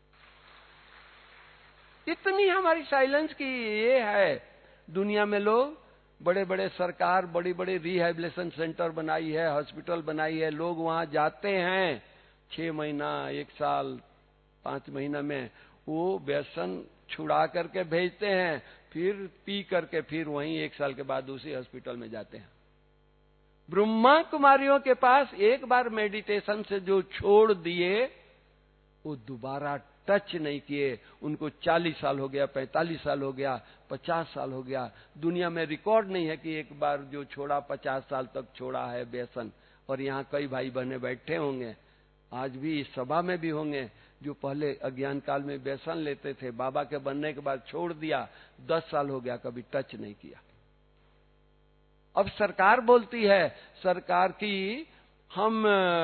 इतनी हमारी साइलेंस की ये है। दुनिया में लोग बड़े बड़े, सरकार बड़ी बड़ी रिहैबिलिटेशन सेंटर बनाई है, हॉस्पिटल बनाई है, लोग वहां जाते हैं 6 महीना, 1 साल, 5 महीना में वो व्यसन छुड़ा करके भेजते हैं, फिर पी करके फिर वहीं 1 साल के बाद उसी हॉस्पिटल में जाते हैं। ब्रह्मा कुमारियों के पास एक बार मेडिटेशन से जो छोड़ दिए, वो दोबारा टच नहीं किए। उनको 40 साल हो गया, 45 साल हो गया, 50 साल हो गया। दुनिया में रिकॉर्ड नहीं है कि एक बार जो छोड़ा 50 साल तक छोड़ा है व्यसन। और यहाँ कई भाई बहने बैठे होंगे, आज भी इस सभा में भी होंगे, जो पहले अज्ञान काल में व्यसन लेते थे, बाबा के बनने के बाद छोड़ दिया, 10 साल हो गया, कभी टच नहीं किया। अब सरकार बोलती है, सरकार की हम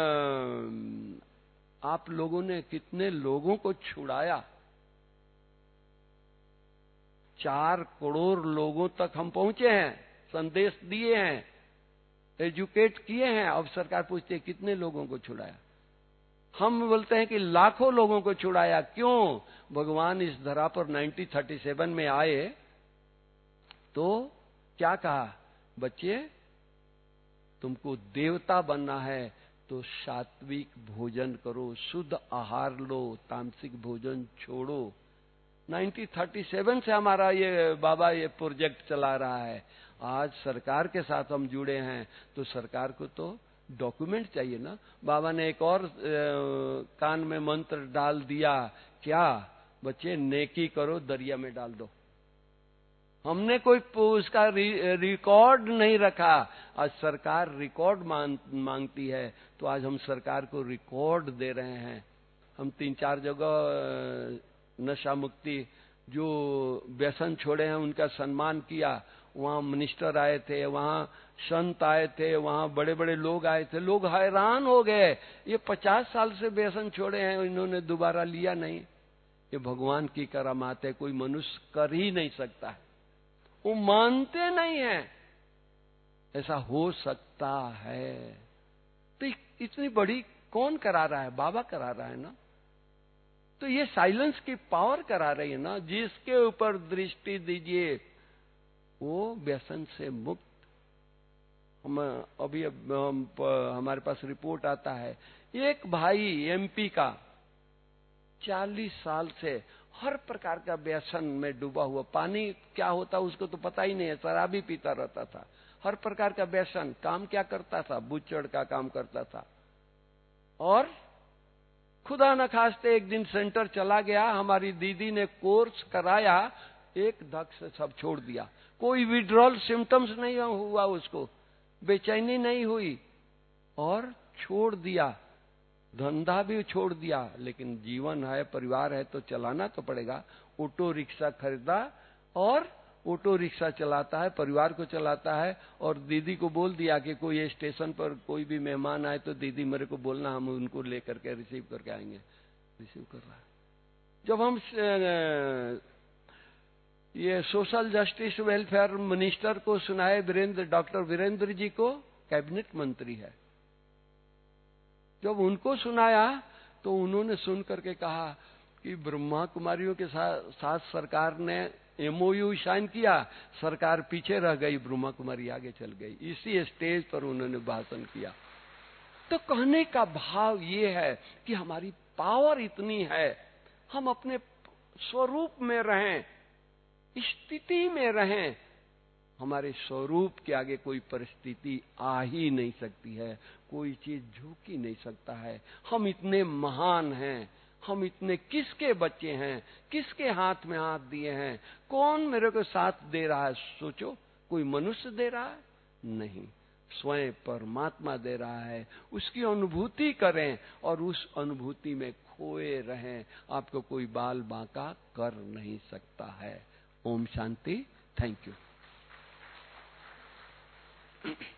आप लोगों ने कितने लोगों को छुड़ाया? 4 करोड़ लोगों तक हम पहुंचे हैं, संदेश दिए हैं, एजुकेट किए हैं। अब सरकार पूछती है कितने लोगों को छुड़ाया? हम बोलते हैं कि लाखों लोगों को छुड़ाया। क्यों? भगवान इस धरा पर 1937 में आए तो क्या कहा? बच्चे, तुमको देवता बनना है तो सात्विक भोजन करो, शुद्ध आहार लो, तामसिक भोजन छोड़ो। 1937 से हमारा ये बाबा ये प्रोजेक्ट चला रहा है। आज सरकार के साथ हम जुड़े हैं, तो सरकार को तो डॉक्यूमेंट चाहिए ना। बाबा ने एक और कान में मंत्र डाल दिया, क्या? बच्चे, नेकी करो, दरिया में डाल दो। हमने कोई उसका रिकॉर्ड नहीं रखा। आज सरकार रिकॉर्ड मांगती है, तो आज हम सरकार को रिकॉर्ड दे रहे हैं। हम 3-4 जगह नशा मुक्ति, जो व्यसन छोड़े हैं उनका सम्मान किया। वहां मिनिस्टर आए थे, वहां संत आए थे, वहां बड़े बड़े लोग आए थे। लोग हैरान हो गए, ये 50 साल से व्यसन छोड़े हैं, इन्होंने दोबारा लिया नहीं। ये भगवान की करामात है, कोई मनुष्य कर ही नहीं सकता है। वो मानते नहीं है ऐसा हो सकता है। तो इतनी बड़ी कौन करा रहा है? बाबा करा रहा है ना। तो ये साइलेंस की पावर करा रही है ना। जिसके ऊपर दृष्टि दीजिए वो व्यसन से मुक्त। हम अभी हमारे पास रिपोर्ट आता है, एक भाई एमपी का 40 साल से हर प्रकार का व्यसन में डूबा हुआ, पानी क्या होता उसको तो पता ही नहीं है, शराबी पीता रहता था, हर प्रकार का व्यसन। काम क्या करता था? बुच्चड़ का काम करता था। और खुदा न खास्ते एक दिन सेंटर चला गया, हमारी दीदी ने कोर्स कराया, एक धक से सब छोड़ दिया। कोई विड्रॉल सिम्टम्स नहीं हुआ उसको, बेचैनी नहीं हुई, और छोड़ दिया। धंधा भी छोड़ दिया, लेकिन जीवन है, परिवार है तो चलाना तो पड़ेगा। ऑटो रिक्शा खरीदा और ऑटो रिक्शा चलाता है, परिवार को चलाता है। और दीदी को बोल दिया कि कोई स्टेशन पर कोई भी मेहमान आए तो दीदी मेरे को बोलना, हम उनको लेकर के रिसीव करके आएंगे। रिसीव कर रहा है। जब हम ये सोशल जस्टिस वेलफेयर मिनिस्टर को सुनाए, डॉक्टर वीरेंद्र जी को, कैबिनेट मंत्री है, जब उनको सुनाया तो उन्होंने सुन करके कहा कि ब्रह्मा कुमारियों के साथ सरकार ने एमओयू साइन किया, सरकार पीछे रह गई, ब्रह्मा कुमारी आगे चल गई। इसी स्टेज पर उन्होंने भाषण किया। तो कहने का भाव ये है कि हमारी पावर इतनी है, हम अपने स्वरूप में रहें, स्थिति में रहें। हमारे स्वरूप के आगे कोई परिस्थिति आ ही नहीं सकती है, कोई चीज झुक ही नहीं सकता है। हम इतने महान हैं, हम इतने किसके बच्चे हैं, किसके हाथ में हाथ दिए हैं? कौन मेरे को साथ दे रहा है? सोचो, कोई मनुष्य दे रहा है? नहीं, स्वयं परमात्मा दे रहा है। उसकी अनुभूति करें और उस अनुभूति में खोए रहें। आपको कोई बाल बांका कर नहीं सकता है। ओम शांति। Thank you.